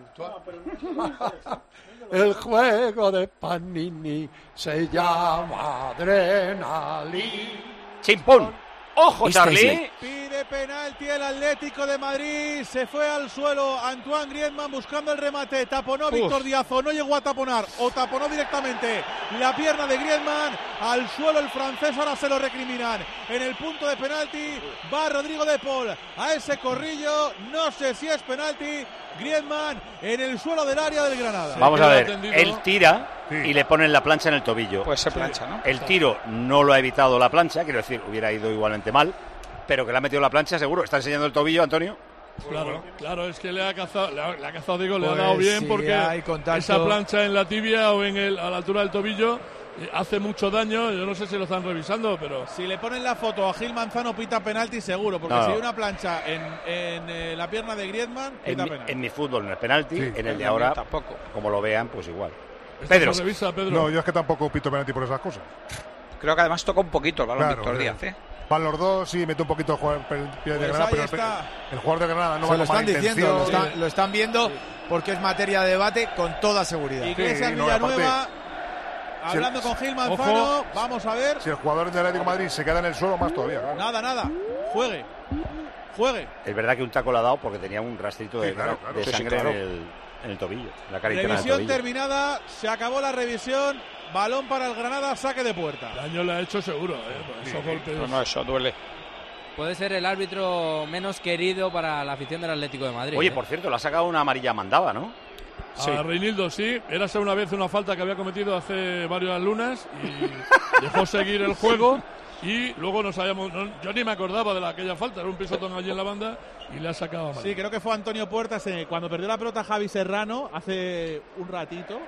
El juego de Panini se llama Adrenalin. Chimpón. ¡Ojo, Esta Charlie! Pide penalti el Atlético de Madrid. Se fue al suelo Antoine Griezmann buscando el remate. Taponó Uf. Víctor Díaz o no llegó a taponar o taponó directamente la pierna de Griezmann. Al suelo el francés, ahora se lo recriminan. En el punto de penalti va Rodrigo de Paul a ese corrillo. No sé si es penalti. Griezmann en el suelo del área del Granada. Vamos a ver, él tira sí. y le ponen la plancha en el tobillo. Pues se plancha, ¿no? El tiro no lo ha evitado la plancha, quiero decir, hubiera ido igualmente mal, pero que le ha metido la plancha seguro. ¿Está enseñando el tobillo, Antonio? Claro, claro, es que le ha cazado, le ha, le ha cazado digo, pues le ha dado bien sí, porque esa plancha en la tibia o en el, a la altura del tobillo hace mucho daño. Yo no sé si lo están revisando, pero si le ponen la foto a Gil Manzano pita penalti seguro, porque no. si hay una plancha en, en eh, la pierna de Griezmann pita en, penalti. Mi, en mi fútbol no es penalti, sí, en el de ahora tampoco. Como lo vean, pues igual. Pedro. Revisa, Pedro. No, yo es que tampoco pito penalti por esas cosas. Creo que además toca un poquito el balón claro, Víctor Díaz, ¿eh? Van los dos, sí, mete un poquito el jugador de pues Granada, pero el, el jugador de Granada no se va lo con están mala diciendo, lo están, lo están viendo sí. porque es materia de debate con toda seguridad. Iglesias sí, Villanueva no, hablando si el, con Gil Manzano, ojo, vamos a ver. Si el jugador del Atlético de Madrid se queda en el suelo, más todavía. Claro. Nada, nada, juegue, juegue. Es verdad que un taco le ha dado porque tenía un rastrito de, sí, claro, claro. de sangre sí, sí, claro. en, el, en el tobillo, la carita Revisión del tobillo. terminada, se acabó la revisión. Balón para el Granada, saque de puerta. Daño le ha hecho seguro, ¿eh? Sí, esos golpes. No, no, eso duele. Puede ser el árbitro menos querido para la afición del Atlético de Madrid. Oye, ¿eh? por cierto, le ha sacado una amarilla mandada, ¿no? Sí. A Reinildo, sí. Era una vez una falta que había cometido hace varias lunas y dejó seguir el juego. Y luego nos habíamos. No, yo ni me acordaba de la, aquella falta, era un pisotón allí en la banda y le ha sacado amarilla. Sí, creo que fue Antonio Puertas eh, cuando perdió la pelota Javi Serrano hace un ratito.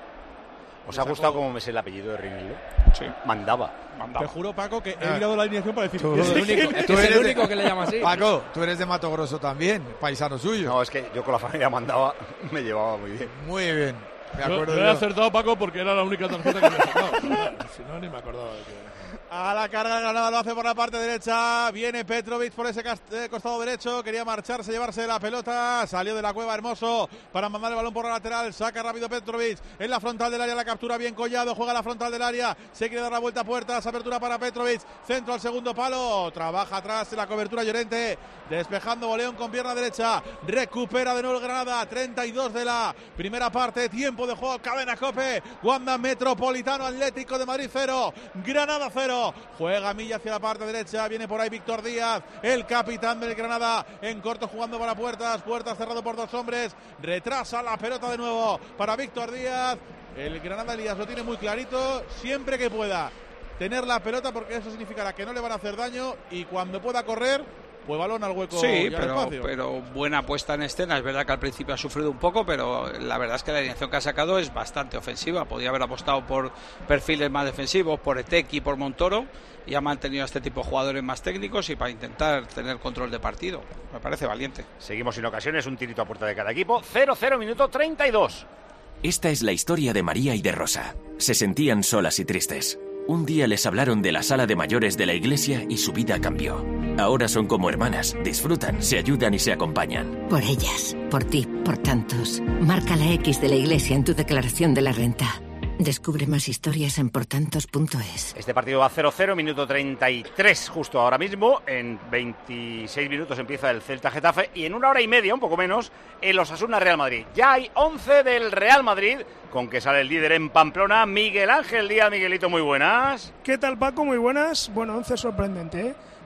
¿Os ha gustado cómo me sé el apellido de Reinildo? Sí. Mandaba. Mandaba. Te juro, Paco, que he mirado la alineación para decir tú, que es el único, es tú eres el único de, que le llama así. Paco, tú eres de Mato Grosso también, paisano suyo. No, es que yo con la familia Mandaba me llevaba muy bien. Muy bien. Me acuerdo yo, yo he acertado, Paco, porque era la única tarjeta que me he sacado. Si no, ni me acordaba de que... A la carga Granada lo hace por la parte derecha. Viene Petrovic por ese costado derecho. Quería marcharse, llevarse la pelota. Salió de la cueva Hermoso para mandar el balón por la lateral. Saca rápido Petrovic en la frontal del área. La captura bien Collado. Juega la frontal del área. Se quiere dar la vuelta a puertas. Apertura para Petrovic. Centro al segundo palo. Trabaja atrás en la cobertura Llorente. Despejando Boleón con pierna derecha. Recupera de nuevo el Granada. treinta y dos de la primera parte. Tiempo de juego. Cadena Cope. Wanda Metropolitano Atlético de Madrid cero. Granada cero. Juega Milla hacia la parte derecha. Viene por ahí Víctor Díaz, el capitán del Granada, en corto jugando para Puertas. Puertas cerrado por dos hombres. Retrasa la pelota de nuevo para Víctor Díaz. El Granada, Elías, lo tiene muy clarito. Siempre que pueda tener la pelota, porque eso significará que no le van a hacer daño. Y cuando pueda correr, pues balón al hueco. Sí, pero, pero buena puesta en escena. Es verdad que al principio ha sufrido un poco, pero la verdad es que la alineación que ha sacado es bastante ofensiva. Podría haber apostado por perfiles más defensivos, por Etequi, por Montoro, y ha mantenido a este tipo de jugadores más técnicos y para intentar tener control de partido. Me parece valiente. Seguimos sin ocasiones, un tirito a puerta de cada equipo. cero cero, minuto treinta y dos. Esta es la historia de María y de Rosa. Se sentían solas y tristes. Un día les hablaron de la sala de mayores de la iglesia y su vida cambió. Ahora son como hermanas, disfrutan, se ayudan y se acompañan. Por ellas, por ti, por tantos. Marca la X de la iglesia en tu declaración de la renta. Descubre más historias en portantos punto es. Este partido va cero cero, minuto treinta y tres justo ahora mismo. En veintiséis minutos empieza el Celta Getafe y en una hora y media, un poco menos, el Osasuna Real Madrid. Ya hay once del Real Madrid, con que sale el líder en Pamplona, Miguel Ángel Díaz. Miguelito, muy buenas. ¿Qué tal, Paco? Muy buenas. Bueno, once sorprendente, ¿eh?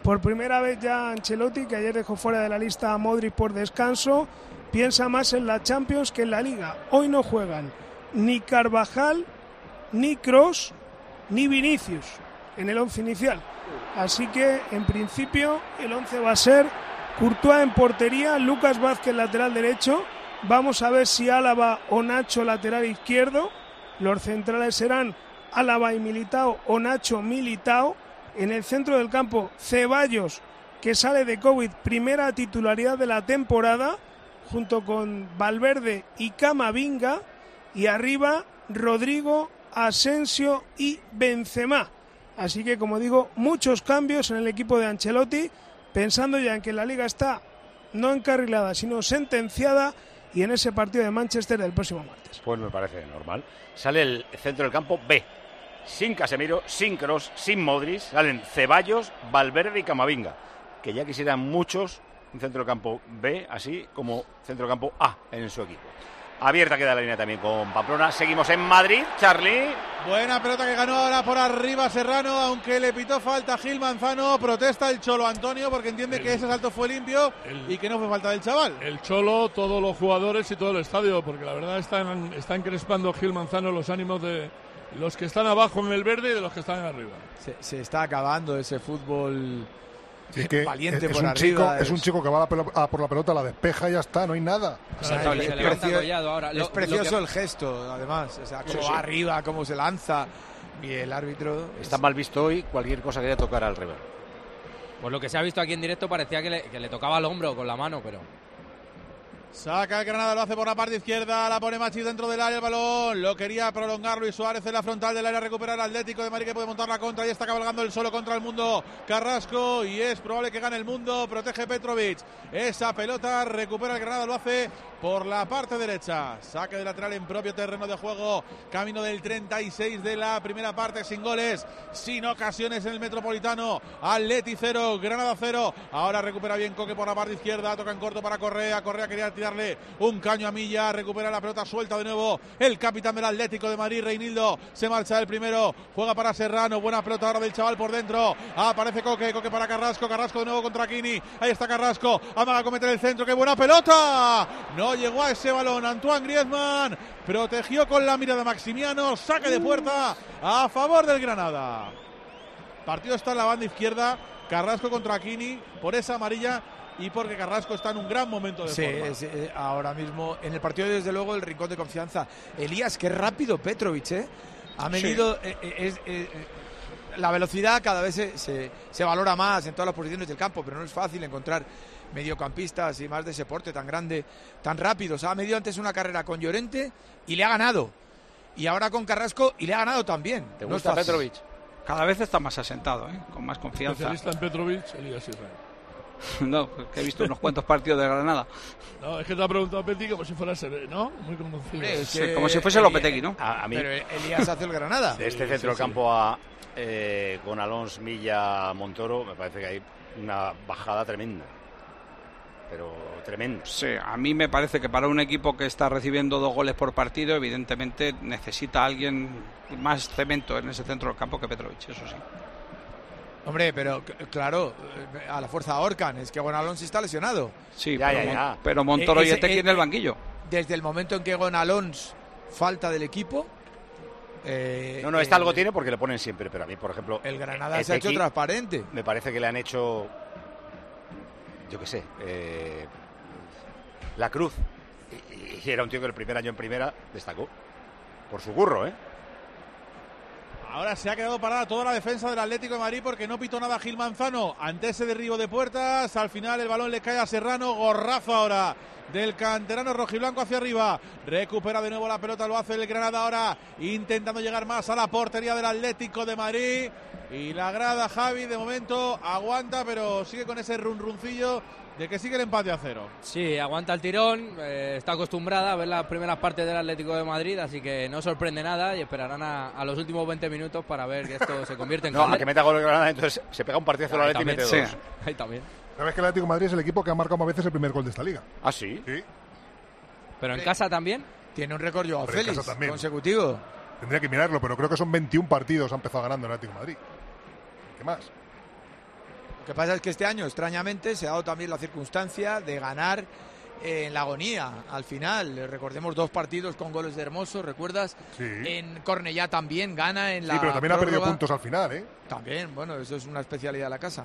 Por primera vez ya Ancelotti, que ayer dejó fuera de la lista a Modric por descanso, piensa más en la Champions que en la Liga. Hoy no juegan ni Carvajal, ni Kroos, ni Vinicius en el once inicial. Así que, en principio, el once va a ser Courtois en portería, Lucas Vázquez lateral derecho. Vamos a ver si Álava o Nacho lateral izquierdo. Los centrales serán Álava y Militao o Nacho Militao. En el centro del campo, Ceballos, que sale de COVID, primera titularidad de la temporada, junto con Valverde y Camavinga. Y arriba, Rodrigo, Asensio y Benzema. Así que, como digo, muchos cambios en el equipo de Ancelotti, pensando ya en que la Liga está no encarrilada, sino sentenciada, y en ese partido de Manchester del próximo martes. Pues me parece normal. Sale el centro del campo B. Sin Casemiro, sin Kroos, sin Modric, salen Ceballos, Valverde y Camavinga, que ya quisieran muchos un centro del campo B, así como centro del campo A en su equipo. Abierta queda la línea también con Pamplona. Seguimos en Madrid, Charlie. Buena pelota que ganó ahora por arriba Serrano, aunque le pitó falta Gil Manzano. Protesta el Cholo Antonio porque entiende el, que ese salto fue limpio el, y que no fue falta del chaval. El Cholo, todos los jugadores y todo el estadio, porque la verdad están, están encrespando Gil Manzano los ánimos de los que están abajo en el verde y de los que están arriba. Se, se está acabando ese fútbol es que valiente es, por es un arriba. Chico, es... es un chico que va a la pelota, a por la pelota, la despeja y ya está, no hay nada. O sea, claro, es, se precio, collado ahora. Lo, es precioso que... el gesto, además. O sea, cómo sí, va sí. arriba, cómo se lanza. Y el árbitro... Está mal visto hoy cualquier cosa que haya tocar al rival. Pues lo que se ha visto aquí en directo parecía que le, que le tocaba el hombro con la mano, pero... Saca el Granada, lo hace por la parte izquierda, la pone Machi dentro del área, el balón, lo quería prolongar Luis Suárez en la frontal del área, recuperar al Atlético de Madrid que puede montar la contra y está cabalgando el solo contra el Mundo Carrasco y es probable que gane el Mundo, protege Petrovic, esa pelota, recupera el Granada, lo hace por la parte derecha, saque de lateral en propio terreno de juego, camino del treinta y seis de la primera parte, sin goles, sin ocasiones en el Metropolitano, Atleti cero, Granada cero, ahora recupera bien Coque por la parte izquierda, toca en corto para Correa, Correa quería darle un caño a Milla, recupera la pelota suelta de nuevo el capitán del Atlético de Madrid, Reinildo, se marcha el primero, juega para Serrano, buena pelota ahora del chaval por dentro, aparece Coque, Coque para Carrasco, Carrasco de nuevo contra Kini, ahí está Carrasco, amaga a cometer el centro, qué buena pelota, no llegó a ese balón, Antoine Griezmann, protegió con la mirada Maximiano, saque de puerta a favor del Granada. Partido está en la banda izquierda, Carrasco contra Kini, por esa amarilla y porque Carrasco está en un gran momento de sí, forma. Sí, ahora mismo en el partido desde luego el rincón de confianza. Elías, qué rápido Petrovic, ¿eh? Ha medido, sí. eh, eh, eh, eh, la velocidad cada vez se, se, se valora más en todas las posiciones del campo, pero no es fácil encontrar mediocampistas y más de ese porte tan grande, tan rápido. O sea, ha medido antes una carrera con Llorente y le ha ganado. Y ahora con Carrasco y le ha ganado también. ¿Te no gusta Petrovic? Cada vez está más asentado, ¿eh? Con más confianza. Especialista en Petrovic, Elías Israel. No, que he visto unos cuantos partidos de Granada. No, es que te ha preguntado Peti como si fuera Seve, ¿no? Muy conocido. Es que sí, como si fuese Lopetegui, ¿no? A, a mí, pero Elías hace el Granada. De este sí, centro sí, del campo a eh, con Alonso, Milla, Montoro, me parece que hay una bajada tremenda. Pero tremenda. Sí, a mí me parece que para un equipo que está recibiendo dos goles por partido, evidentemente necesita a alguien más cemento en ese centro del campo que Petrovic, eso sí. Hombre, pero claro, a la fuerza ahorcan, es que Gonalons está lesionado. Sí, ya, pero, ya, ya. pero Montoro eh, y Etequi eh, en el banquillo. Desde el momento en que Gonalons falta del equipo... Eh, no, no, este algo tiene porque le ponen siempre, pero a mí, por ejemplo... El Granada Etequi, se ha hecho transparente. Me parece que le han hecho, yo qué sé, eh, la cruz. Y, y era un tío que el primer año en primera destacó. Por su curro, ¿eh? Ahora se ha quedado parada toda la defensa del Atlético de Madrid porque no pitó nada Gil Manzano ante ese derribo de puertas. Al final el balón le cae a Serrano. Gorrazo ahora del canterano rojiblanco hacia arriba. Recupera de nuevo la pelota, lo hace el Granada ahora intentando llegar más a la portería del Atlético de Madrid. Y la grada, Javi, de momento aguanta, pero sigue con ese runruncillo de que sigue el empate a cero. Sí, aguanta el tirón, eh, está acostumbrada a ver las primeras partes del Atlético de Madrid, así que no sorprende nada y esperarán a, a los últimos veinte minutos para ver que esto se convierte en... No, a que meta gol el Granada, entonces se pega un partidazo al Atlético y mete dos. Sí. Ahí también. ¿Sabes que el Atlético de Madrid es el equipo que ha marcado a veces el primer gol de esta liga? ¿Ah, sí? Sí. ¿Pero en sí. casa también? Tiene un récord Joao Pero Félix consecutivo. Tendría que mirarlo, pero creo que son veintiún partidos ha empezado ganando el Atlético de Madrid. ¿Qué más? Lo que pasa es que este año, extrañamente, se ha dado también la circunstancia de ganar eh, en la agonía, al final. Recordemos dos partidos con goles de Hermoso, ¿recuerdas? Sí. En Cornellá también gana en la Sí, pero también prórroga. ha perdido puntos al final, ¿eh? También, bueno, eso es una especialidad de la casa.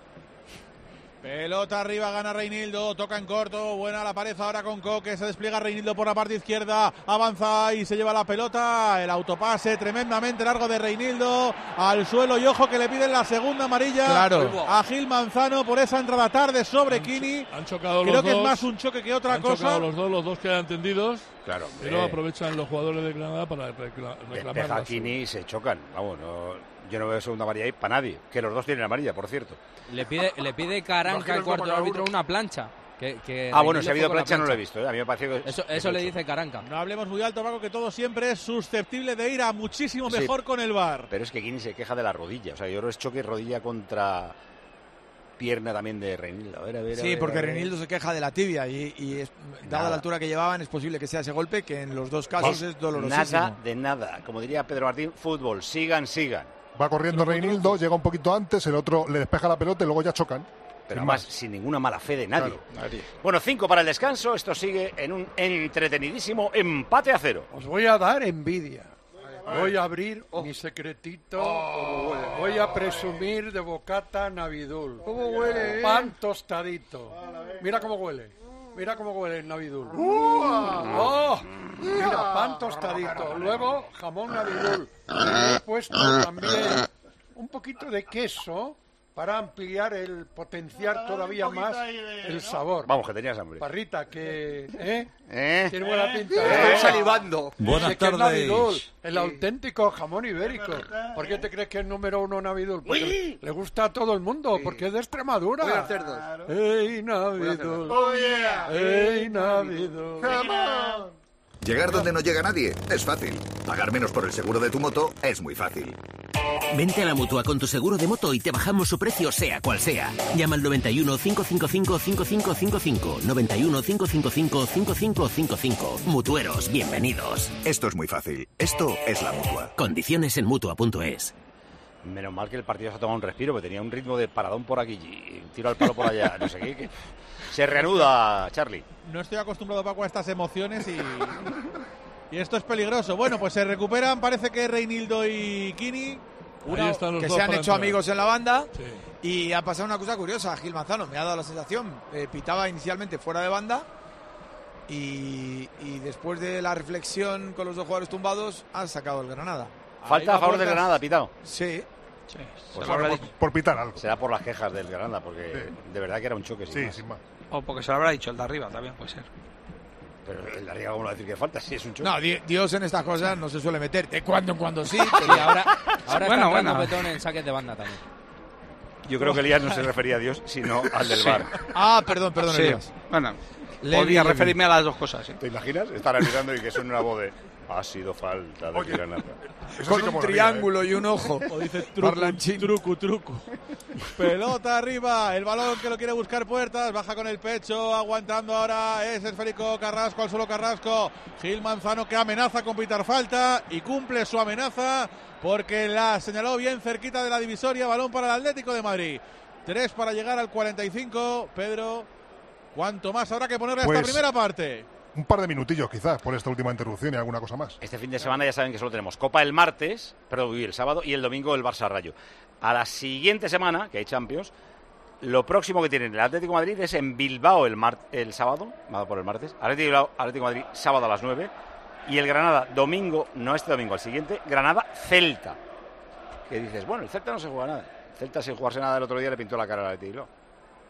Pelota arriba, gana Reinildo, toca en corto, buena la pared ahora con Coque, se despliega Reinildo por la parte izquierda, avanza y se lleva la pelota, el autopase tremendamente largo de Reinildo, al suelo y ojo que le piden la segunda amarilla claro. a Gil Manzano por esa entrada tarde sobre Han, Kini. Han chocado Creo los que dos, es más un choque que otra han cosa. chocado los dos, los dos quedan tendidos. Claro, pero eh, aprovechan los jugadores de Granada para recla reclamar. Despeja a Kini y se chocan. Vamos, no, yo no veo segunda amarilla ahí para nadie. Que los dos tienen amarilla, por cierto. Le pide, le pide Caranca al cuarto árbitro una plancha. Que, que ah, bueno, si ha habido plancha, plancha no lo he visto. ¿eh? A mí me pareció que... Eso, eso le dice Caranca. No hablemos muy alto, Paco, que todo siempre es susceptible de ir a muchísimo Sí, mejor con el V A R. Pero es que Kini se queja de la rodilla. O sea, yo creo que es choque rodilla contra pierna también de Reinildo. A ver, a ver, a Sí, ver, porque a ver. Reinildo se queja de la tibia y, y es, dada Nada. la altura que llevaban, es posible que sea ese golpe, que en los dos casos es dolorosísimo. Nada de nada. Como diría Pedro Martín, fútbol, sigan, sigan. Va corriendo Reinildo, llega un poquito antes, el otro le despeja la pelota y luego ya chocan. Pero Sin además, más. sin ninguna mala fe de nadie. Claro, nadie. Bueno, cinco para el descanso. Esto sigue en un entretenidísimo empate a cero. Os voy a dar envidia. Voy a abrir mi secretito. Voy a presumir de bocata Navidul. ¿Cómo huele? Pan tostadito. Mira cómo huele. Mira cómo huele el Navidul. ¡Uah! ¡Oh! Mira, pan tostadito. Luego jamón Navidul. Le he puesto también un poquito de queso para ampliar el, potenciar todavía más el sabor. Vamos, que tenías hambre. Parrita, que... ¿Eh? ¿Eh? Tiene buena pinta. Estoy salivando. Buenas Dice tardes. Que es Navidul, el auténtico jamón ibérico. ¿Por qué te crees que es número uno Navidul? Porque Uy. le gusta a todo el mundo, porque es de Extremadura. Buenas cerdos. ¡Ey, Navidul! Oh, yeah. ¡Ey, Navidul! Come on. Llegar donde no llega nadie es fácil. Pagar menos por el seguro de tu moto es muy fácil. Vente a la Mutua con tu seguro de moto y te bajamos su precio sea cual sea. Llama al noventa y uno, cinco cinco cinco, cinco cinco cinco cinco. noventa y uno, cinco cinco cinco, cinco cinco cinco cinco. Mutueros, bienvenidos. Esto es muy fácil. Esto es la Mutua. Condiciones en Mutua punto es. Menos mal que el partido se ha tomado un respiro, porque tenía un ritmo de paradón por aquí y tiro al palo por allá. No sé qué. Que... Se reanuda, Charlie. No estoy acostumbrado, Paco, a estas emociones y... y esto es peligroso. Bueno, pues se recuperan, parece que Reinildo y Kini. Una, que se han hecho amigos en la banda. Sí. Y ha pasado una cosa curiosa. Gil Manzano me ha dado la sensación, eh, pitaba inicialmente fuera de banda y, y después de la reflexión con los dos jugadores tumbados han sacado el Granada. Falta a favor del Granada, pitado. Sí. Sí. Pues por, por, por pitar algo. Será por las quejas del Granada, porque sí. De verdad que era un choque. Sin sí, más. sin más. O porque se lo habrá dicho el de arriba, también puede ser. Pero el de arriba, ¿cómo va a decir que falta? Si es un choque. No, Dios en estas cosas no se suele meter. De cuando en cuando sí. Pero ahora ahora bueno, está bueno. Betón en saques de banda también. Yo creo que Elías no se refería a Dios, sino al del sí. bar. Ah, perdón, perdón, sí. Elías. Bueno, Le podía vi, referirme a las dos cosas. ¿eh? ¿Te imaginas? Estar mirando y que suene una voz de... Ha sido falta de Granada. Con sí un triángulo vida, ¿eh? Y un ojo. O dice truco, truco, truco. Pelota arriba, el balón que lo quiere buscar Puertas, baja con el pecho, aguantando ahora es esférico Carrasco, al suelo Carrasco. Gil Manzano que amenaza con pitar falta y cumple su amenaza porque la señaló bien cerquita de la divisoria. Balón para el Atlético de Madrid. Tres para llegar al cuarenta y cinco. Pedro, ¿cuánto más habrá que ponerle a pues... esta primera parte? Un par de minutillos quizás por esta última interrupción y alguna cosa más. Este fin de semana ya saben que solo tenemos Copa el martes, perdón, el sábado y el domingo el Barça Rayo. A la siguiente semana, que hay Champions, lo próximo que tienen el Atlético de Madrid es en Bilbao el, mar, el sábado, por el martes, Atlético, Bilbao, Atlético de Madrid sábado a las nueve y el Granada domingo, no este domingo, el siguiente, Granada Celta. Que dices, bueno, el Celta no se juega nada. El Celta sin jugarse nada el otro día le pintó la cara al Atlético de Bilbao.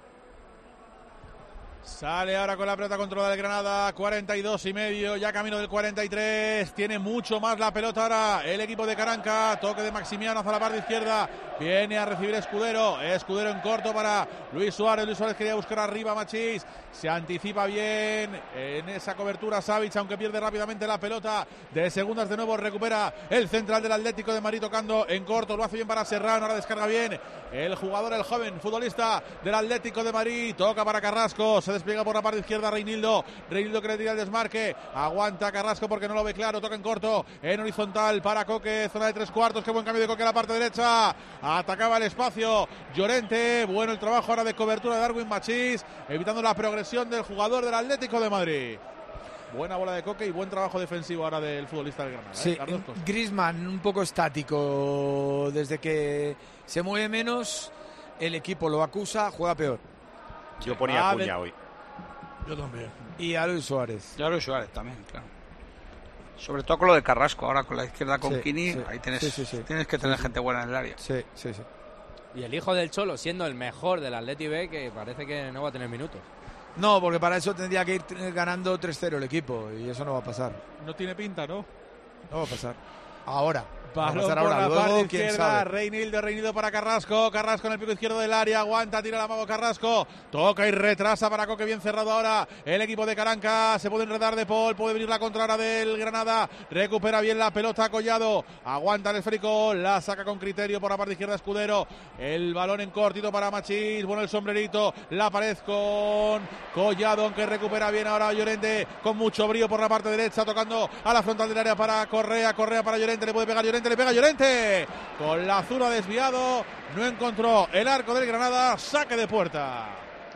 Sale ahora con la pelota controlada del Granada, cuarenta y dos y medio, ya camino del cuarenta y tres, tiene mucho más la pelota ahora el equipo de Caranca, toque de Maximiano hacia la parte izquierda, viene a recibir Escudero, Escudero en corto para Luis Suárez, Luis Suárez quería buscar arriba Machís, se anticipa bien en esa cobertura Savic, aunque pierde rápidamente la pelota, de segundas de nuevo recupera el central del Atlético de Madrid tocando en corto, lo hace bien para Serrano, ahora descarga bien el jugador, el joven futbolista del Atlético de Madrid, toca para Carrasco, se despliega por la parte izquierda Reinildo. Reinildo que le tira el desmarque. Aguanta Carrasco porque no lo ve claro. Toca en corto, en horizontal para Coque. Zona de tres cuartos. Qué buen cambio de Coque a la parte derecha. Atacaba el espacio Llorente. Bueno el trabajo ahora de cobertura de Darwin Machís, evitando la progresión del jugador del Atlético de Madrid. Buena bola de Coque y buen trabajo defensivo ahora del futbolista del Granada. Sí, ¿eh? Griezmann un poco estático. Desde que se mueve menos, el equipo lo acusa, juega peor. Yo ponía a Cuña hoy. Yo también. Y a Luis Suárez. Y a Luis Suárez también, claro. Sobre todo con lo de Carrasco, ahora con la izquierda con Sí, Kini, sí, ahí tienes, sí, sí, sí. tienes que tener Sí, sí. gente buena en el área. Sí, sí, sí. Y el hijo del Cholo, siendo el mejor del Atleti B, que parece que no va a tener minutos. No, porque para eso tendría que ir ganando tres cero el equipo y eso no va a pasar. No tiene pinta, ¿no? No va a pasar. Ahora. Va a Balón pasar por ahora. la Luego, parte quién izquierda, sabe. Reinildo, Reinildo para Carrasco, Carrasco en el pico izquierdo del área, aguanta, tira la mano Carrasco, toca y retrasa para Coque, bien cerrado ahora el equipo de Caranca, se puede enredar de Paul, puede venir la contra ahora del Granada, recupera bien la pelota Collado, aguanta el esférico, la saca con criterio por la parte izquierda Escudero, el balón en cortito para Machís, bueno el sombrerito, la pared con Collado, aunque recupera bien ahora Llorente, con mucho brío por la parte derecha, tocando a la frontal del área para Correa, Correa para Llorente, le puede pegar Llorente, le pega Llorente, con la zurda desviado, no encontró el arco del Granada, saque de puerta.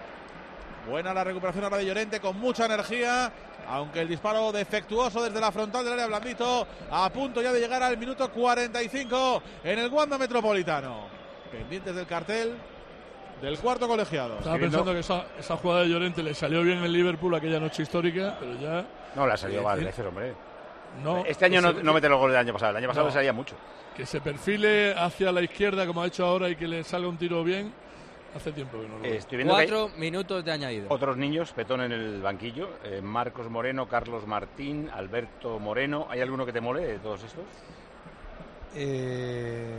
Buena la recuperación ahora de Llorente con mucha energía, aunque el disparo defectuoso desde la frontal del área Blandito, a punto ya de llegar al minuto cuarenta y cinco en el Wanda Metropolitano. Pendientes del cartel del cuarto colegiado. Estaba pensando que esa, esa jugada de Llorente le salió bien en Liverpool aquella noche histórica, pero ya... No, le ha salido eh, mal eh, veces, hombre. No, este año no, se, no mete los goles del año pasado, el año pasado no, le salía mucho. Que se perfile hacia la izquierda como ha hecho ahora y que le salga un tiro bien, hace tiempo que no lo Eh, veo. estoy viendo Cuatro que hay minutos de añadido. otros niños, Petón en el banquillo, eh, Marcos Moreno, Carlos Martín, Alberto Moreno. ¿Hay alguno que te mole de todos estos? Eh,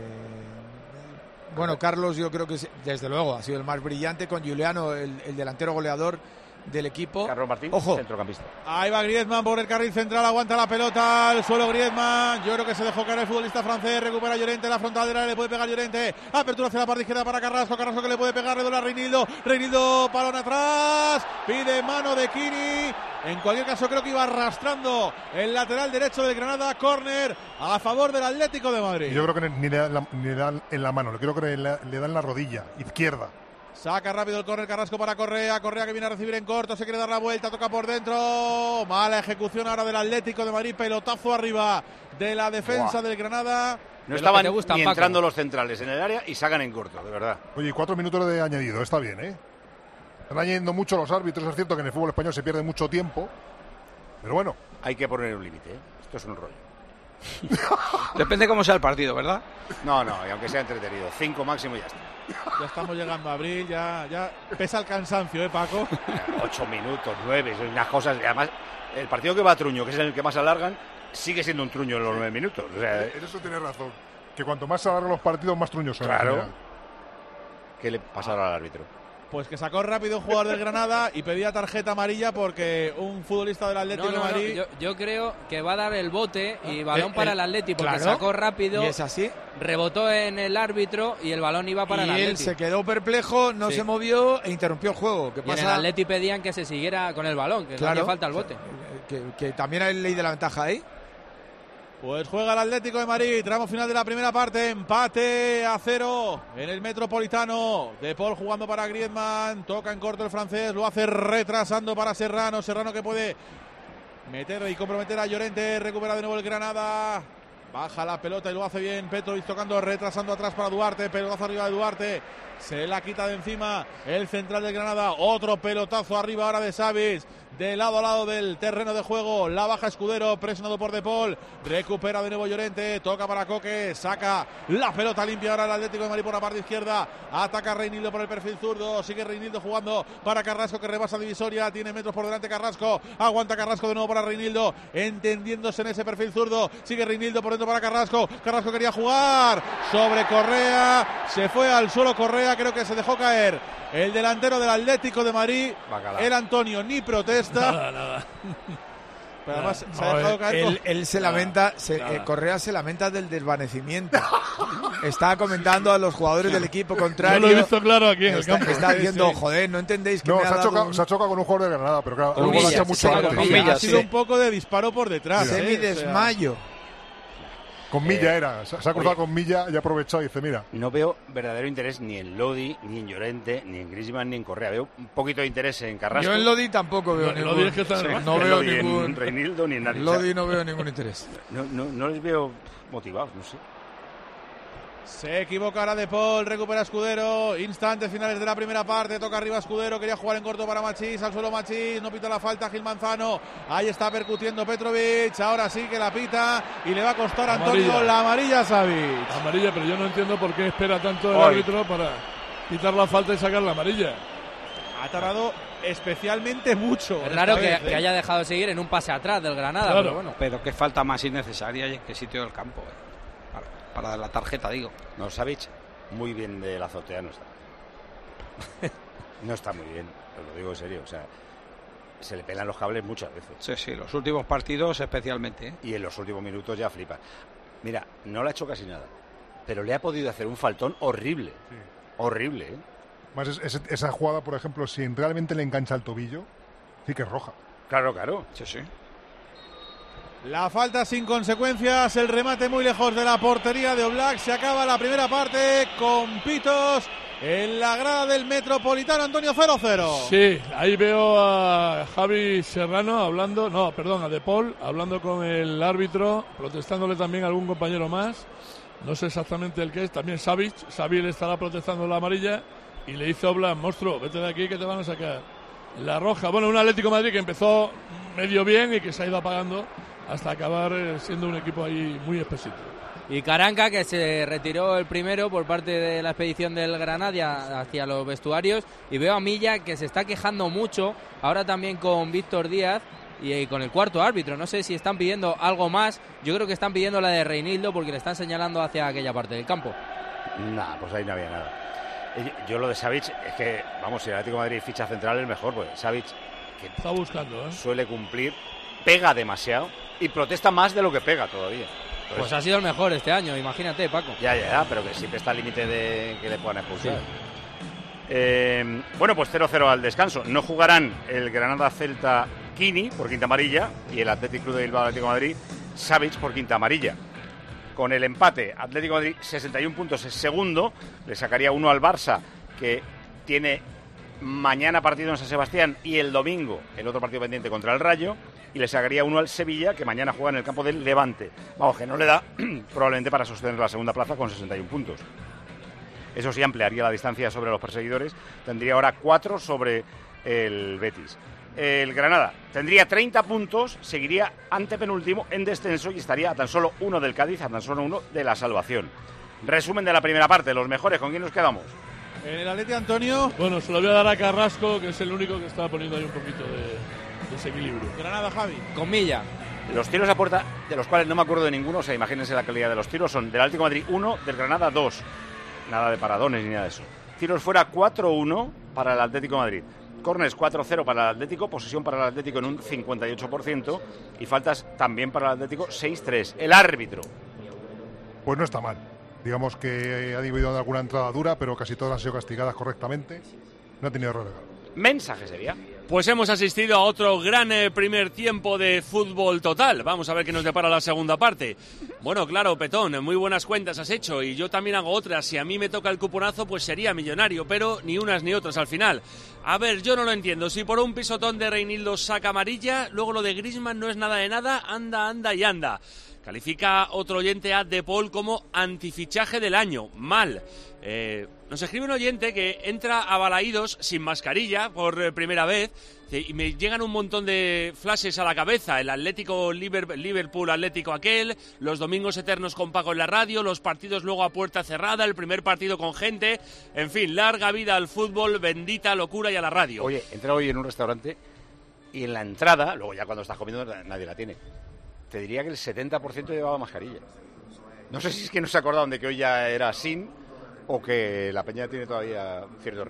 bueno, Carlos yo creo que es- desde luego ha sido el más brillante, con Juliano, el, el delantero goleador del equipo. Carlos Martín, Ojo. centrocampista. Ahí va Griezmann por el carril central, aguanta la pelota al suelo Griezmann, yo creo que se dejó caer el futbolista francés, recupera Llorente, la frontal del área, le puede pegar Llorente, apertura hacia la parte izquierda para Carrasco, Carrasco que le puede pegar, le dobla a Reinildo, Reinildo, balón atrás, pide mano de Kini, en cualquier caso creo que iba arrastrando el lateral derecho del Granada, córner a favor del Atlético de Madrid. Yo creo que ni le dan, la- ni le dan en la mano, le creo que le, le dan la rodilla izquierda. Saca rápido el córner Carrasco para Correa, Correa que viene a recibir en corto, se quiere dar la vuelta, toca por dentro, mala ejecución ahora del Atlético de Madrid, pelotazo arriba de la defensa Buah. del Granada. No De estaban lo que te gusta, ni Paco. entrando los centrales en el área y sacan en corto, de verdad. Oye, y cuatro minutos de añadido, está bien, ¿eh? Están añadiendo mucho los árbitros, es cierto que en el fútbol español se pierde mucho tiempo, pero bueno. Hay que poner un límite, ¿eh? Esto es un rollo. Depende cómo sea el partido, ¿verdad? No, no, y aunque sea entretenido. Cinco máximo y ya está. Ya estamos llegando a abril, ya, ya pesa el cansancio, ¿eh, Paco? Ocho minutos, nueve, son unas cosas. Y además, el partido que va a truño, que es el que más alargan, sigue siendo un truño en los nueve minutos. O sea, En eso tienes razón. Que cuanto más se alargan los partidos, más truños son. en claro. general. ¿Qué le pasa ahora al árbitro? Pues que sacó rápido un jugador del Granada y pedía tarjeta amarilla porque un futbolista del Atlético No, no, de no, Madrid... yo, yo creo que va a dar el bote y balón Eh, para eh, el Atleti porque claro. sacó rápido, Y es así. rebotó en el árbitro y el balón iba para y el él Atleti. se quedó perplejo, no Sí. se movió e interrumpió el juego. ¿Qué Y en el pasa? Atleti pedían que se siguiera con el balón, que no Claro. hacía falta el bote. Que, que también hay ley de la ventaja ahí. Pues juega el Atlético de Madrid, tramo final de la primera parte, empate a cero en el Metropolitano. De Paul jugando para Griezmann, toca en corto el francés, lo hace retrasando para Serrano, Serrano que puede meter y comprometer a Llorente, recupera de nuevo el Granada. Baja la pelota y lo hace bien Petrovic tocando, retrasando atrás para Duarte, pelotazo arriba de Duarte, se la quita de encima el central del Granada, otro pelotazo arriba ahora de Savic, de lado a lado del terreno de juego, la baja Escudero, presionado por De Paul, recupera de nuevo Llorente, toca para Coque, saca la pelota limpia ahora el Atlético de Madrid por la parte izquierda, ataca Reinildo por el perfil zurdo, sigue Reinildo jugando para Carrasco que rebasa divisoria, tiene metros por delante Carrasco, aguanta Carrasco de nuevo para Reinildo, entendiéndose en ese perfil zurdo, sigue Reinildo por dentro para Carrasco, Carrasco quería jugar sobre Correa, se fue al suelo Correa, creo que se dejó caer el delantero del Atlético de Madrid, Bacalao. el Antonio, ni protesta. Nada, nada. Pero además no, se ha dejado caer. Él, con... él se lamenta, se, eh, Correa se lamenta del desvanecimiento. Está comentando a los jugadores del equipo contrario. Yo lo he visto claro aquí en está, el campo. Está diciendo, sí. joder, no entendéis que no, me se ha ha, dado chocado, un... se ha chocado con un jugador de Granada, pero claro, Con luego lo ha Milla, hecho mucho sí, antes. Milla, ha sido sí. un poco de disparo por detrás. Semi ¿eh? desmayo. Con Milla Eh, era, se, se ha cruzado oye, con Milla y ha aprovechado y dice, mira. No veo verdadero interés ni en Lodi, ni en Llorente, ni en Griezmann, ni en Correa. Veo un poquito de interés en Carrasco. Yo en Lodi tampoco veo No, ningún Lodi es que está en Sí, el no en veo Lodi, ningún en Reinildo, ni en nadie. Lodi no veo ningún interés. No, no, no les veo motivados, no sé. Se equivoca ahora De Paul, recupera Escudero, instantes finales de la primera parte, toca arriba Escudero, quería jugar en corto para Machís, al suelo Machís, no pita la falta Gil Manzano, ahí está percutiendo Petrovic, ahora sí que la pita y le va a costar a Antonio Amarilla. la amarilla a Savic. Amarilla, pero yo no entiendo por qué espera tanto el Hoy. árbitro para quitar la falta y sacar la amarilla. Ha tardado especialmente mucho. Es raro esta que, vez, que ¿eh? haya dejado de seguir en un pase atrás del Granada, Claro. pero bueno. Pero qué falta más innecesaria y en qué sitio del campo. eh. Para, para la tarjeta, digo. No, Savic, muy bien de la azotea no está. No está muy bien, os lo digo en serio. O sea, se le pelan los cables muchas veces. Sí, sí, los últimos partidos especialmente. ¿eh? Y en los últimos minutos ya flipa. Mira, no le ha hecho casi nada, pero le ha podido hacer un faltón horrible. Sí. Horrible, ¿eh? Más es- es- esa jugada, por ejemplo, si realmente le engancha el tobillo, sí que es roja. Claro, claro. Sí, sí. La falta sin consecuencias, el remate muy lejos de la portería de Oblak. Se acaba la primera parte con pitos en la grada del Metropolitano. Antonio, cero cero. Sí, ahí veo a Javi Serrano hablando, no, perdón, a De Paul, hablando con el árbitro, protestándole también a algún compañero más. No sé exactamente el que es, también Savic. Savic le estará protestando la amarilla y le dice a Oblak, monstruo, vete de aquí que te van a sacar la roja. Bueno, un Atlético de Madrid que empezó medio bien y que se ha ido apagando hasta acabar eh, siendo un equipo ahí muy espesito. Y Caranca, que se retiró el primero por parte de la expedición del Granada hacia los vestuarios. Y veo a Milla, que se está quejando mucho, ahora también con Víctor Díaz y con el cuarto árbitro. No sé si están pidiendo algo más. Yo creo que están pidiendo la de Reinildo porque le están señalando hacia aquella parte del campo. Nada, pues ahí no había nada. Yo lo de Savic es que, vamos, si el Atlético de Madrid ficha central es mejor, pues Savic, que está buscando, ¿eh? suele cumplir, pega demasiado y protesta más de lo que pega todavía. Entonces, Pues ha sido el mejor este año, imagínate, Paco. Ya, ya, ya, pero que siempre está al límite de que le puedan expulsar. Sí. Eh, bueno, pues cero cero al descanso. No jugarán el Granada-Celta Kini por quinta amarilla y el Athletic Club de Bilbao Atlético de Madrid Savic por quinta amarilla. Con el empate, Atlético de Madrid sesenta y un puntos es segundo, le sacaría uno al Barça, que tiene mañana partido en San Sebastián y el domingo el otro partido pendiente contra el Rayo, y le sacaría uno al Sevilla, que mañana juega en el campo del Levante. Vamos, que no le da probablemente para sostener la segunda plaza con sesenta y un puntos. Eso sí ampliaría la distancia sobre los perseguidores, tendría ahora cuatro sobre el Betis. El Granada tendría treinta puntos, seguiría antepenúltimo en descenso y estaría a tan solo uno del Cádiz, a tan solo uno de la salvación. Resumen de la primera parte, los mejores, ¿con quién nos quedamos? En el Atleti, Antonio. Bueno, se lo voy a dar a Carrasco, que es el único que está poniendo ahí un poquito de desequilibrio. Granada, Javi. Con Milla. Los tiros a puerta, de los cuales no me acuerdo de ninguno, o sea, imagínense la calidad de los tiros, son del Atlético de Madrid uno, del Granada dos. Nada de paradones ni nada de eso. Tiros fuera cuatro uno para el Atlético de Madrid. Corners cuatro cero para el Atlético, posesión para el Atlético en un cincuenta y ocho por ciento y faltas también para el Atlético seis tres. El árbitro. Pues no está mal. Digamos que ha dividido alguna entrada dura, pero casi todas han sido castigadas correctamente. No ha tenido errores. Mensaje sería. Pues hemos asistido a otro gran eh, primer tiempo de fútbol total. Vamos a ver qué nos depara la segunda parte. Bueno, claro, Petón, muy buenas cuentas has hecho y yo también hago otras. Si a mí me toca el cuponazo, pues sería millonario, pero ni unas ni otras al final. A ver, yo no lo entiendo. Si por un pisotón de Reinildo saca amarilla, luego lo de Griezmann no es nada de nada, anda, anda y anda. Califica otro oyente a De Paul como antifichaje del año. Mal. Eh, nos escribe un oyente que entra a Balaídos sin mascarilla por eh, primera vez y me llegan un montón de flashes a la cabeza. El Atlético Liverpool Atlético aquel, los domingos eternos con Paco en la radio, los partidos luego a puerta cerrada, el primer partido con gente. En fin, larga vida al fútbol, bendita locura y a la radio. Oye, entré hoy en un restaurante y en la entrada, luego ya cuando estás comiendo nadie la tiene, te diría que el setenta por ciento llevaba mascarilla. No sé si es que no se acordaban de que hoy ya era sin o que la peña tiene todavía cierto reparo.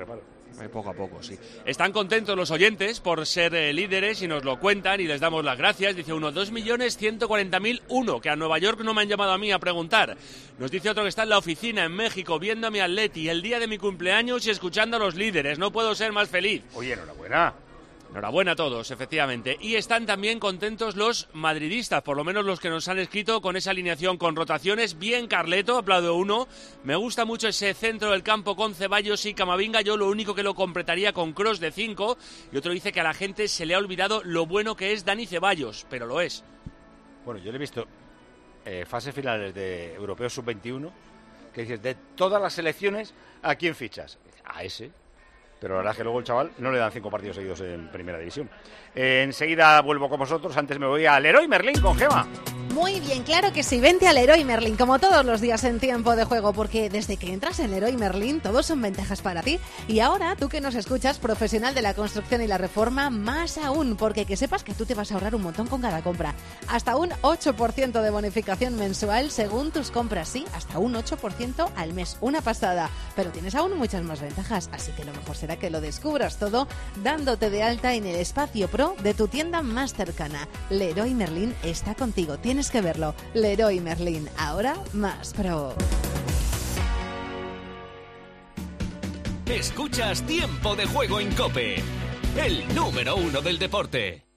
Eh, poco a poco, sí. Están contentos los oyentes por ser eh, líderes y nos lo cuentan y les damos las gracias. Dice uno, dos millones ciento cuarenta mil uno, que a Nueva York no me han llamado a mí a preguntar. Nos dice otro que está en la oficina en México viendo a mi Atleti el día de mi cumpleaños y escuchando a los líderes. No puedo ser más feliz. Oye, enhorabuena. Enhorabuena a todos, efectivamente. Y están también contentos los madridistas, por lo menos los que nos han escrito con esa alineación con rotaciones. Bien, Carleto, aplaudo uno. Me gusta mucho ese centro del campo con Ceballos y Camavinga. Yo lo único que lo completaría con Kroos de cinco. Y otro dice que a la gente se le ha olvidado lo bueno que es Dani Ceballos, pero lo es. Bueno, yo le he visto eh, fases finales de Europeo sub veintiuno, que dices, de todas las selecciones, ¿a quién fichas? A ese. Pero la verdad es que luego el chaval no le dan cinco partidos seguidos en primera división. Eh, enseguida vuelvo con vosotros, antes me voy al Leroy Merlin con Gema. Muy bien, claro que sí, vente al Leroy Merlin, como todos los días en tiempo de juego, porque desde que entras en Leroy Merlin, todos son ventajas para ti. Y ahora, tú que nos escuchas, profesional de la construcción y la reforma, más aún, porque que sepas que tú te vas a ahorrar un montón con cada compra. Hasta un ocho por ciento de bonificación mensual según tus compras, sí, hasta un ocho por ciento al mes, una pasada. Pero tienes aún muchas más ventajas, así que lo mejor será que lo descubras todo dándote de alta en el espacio pro de tu tienda más cercana. Leroy Merlin está contigo, tienes que verlo. Leroy Merlin, ahora más pro. Escuchas Tiempo de Juego en COPE, el número uno del deporte.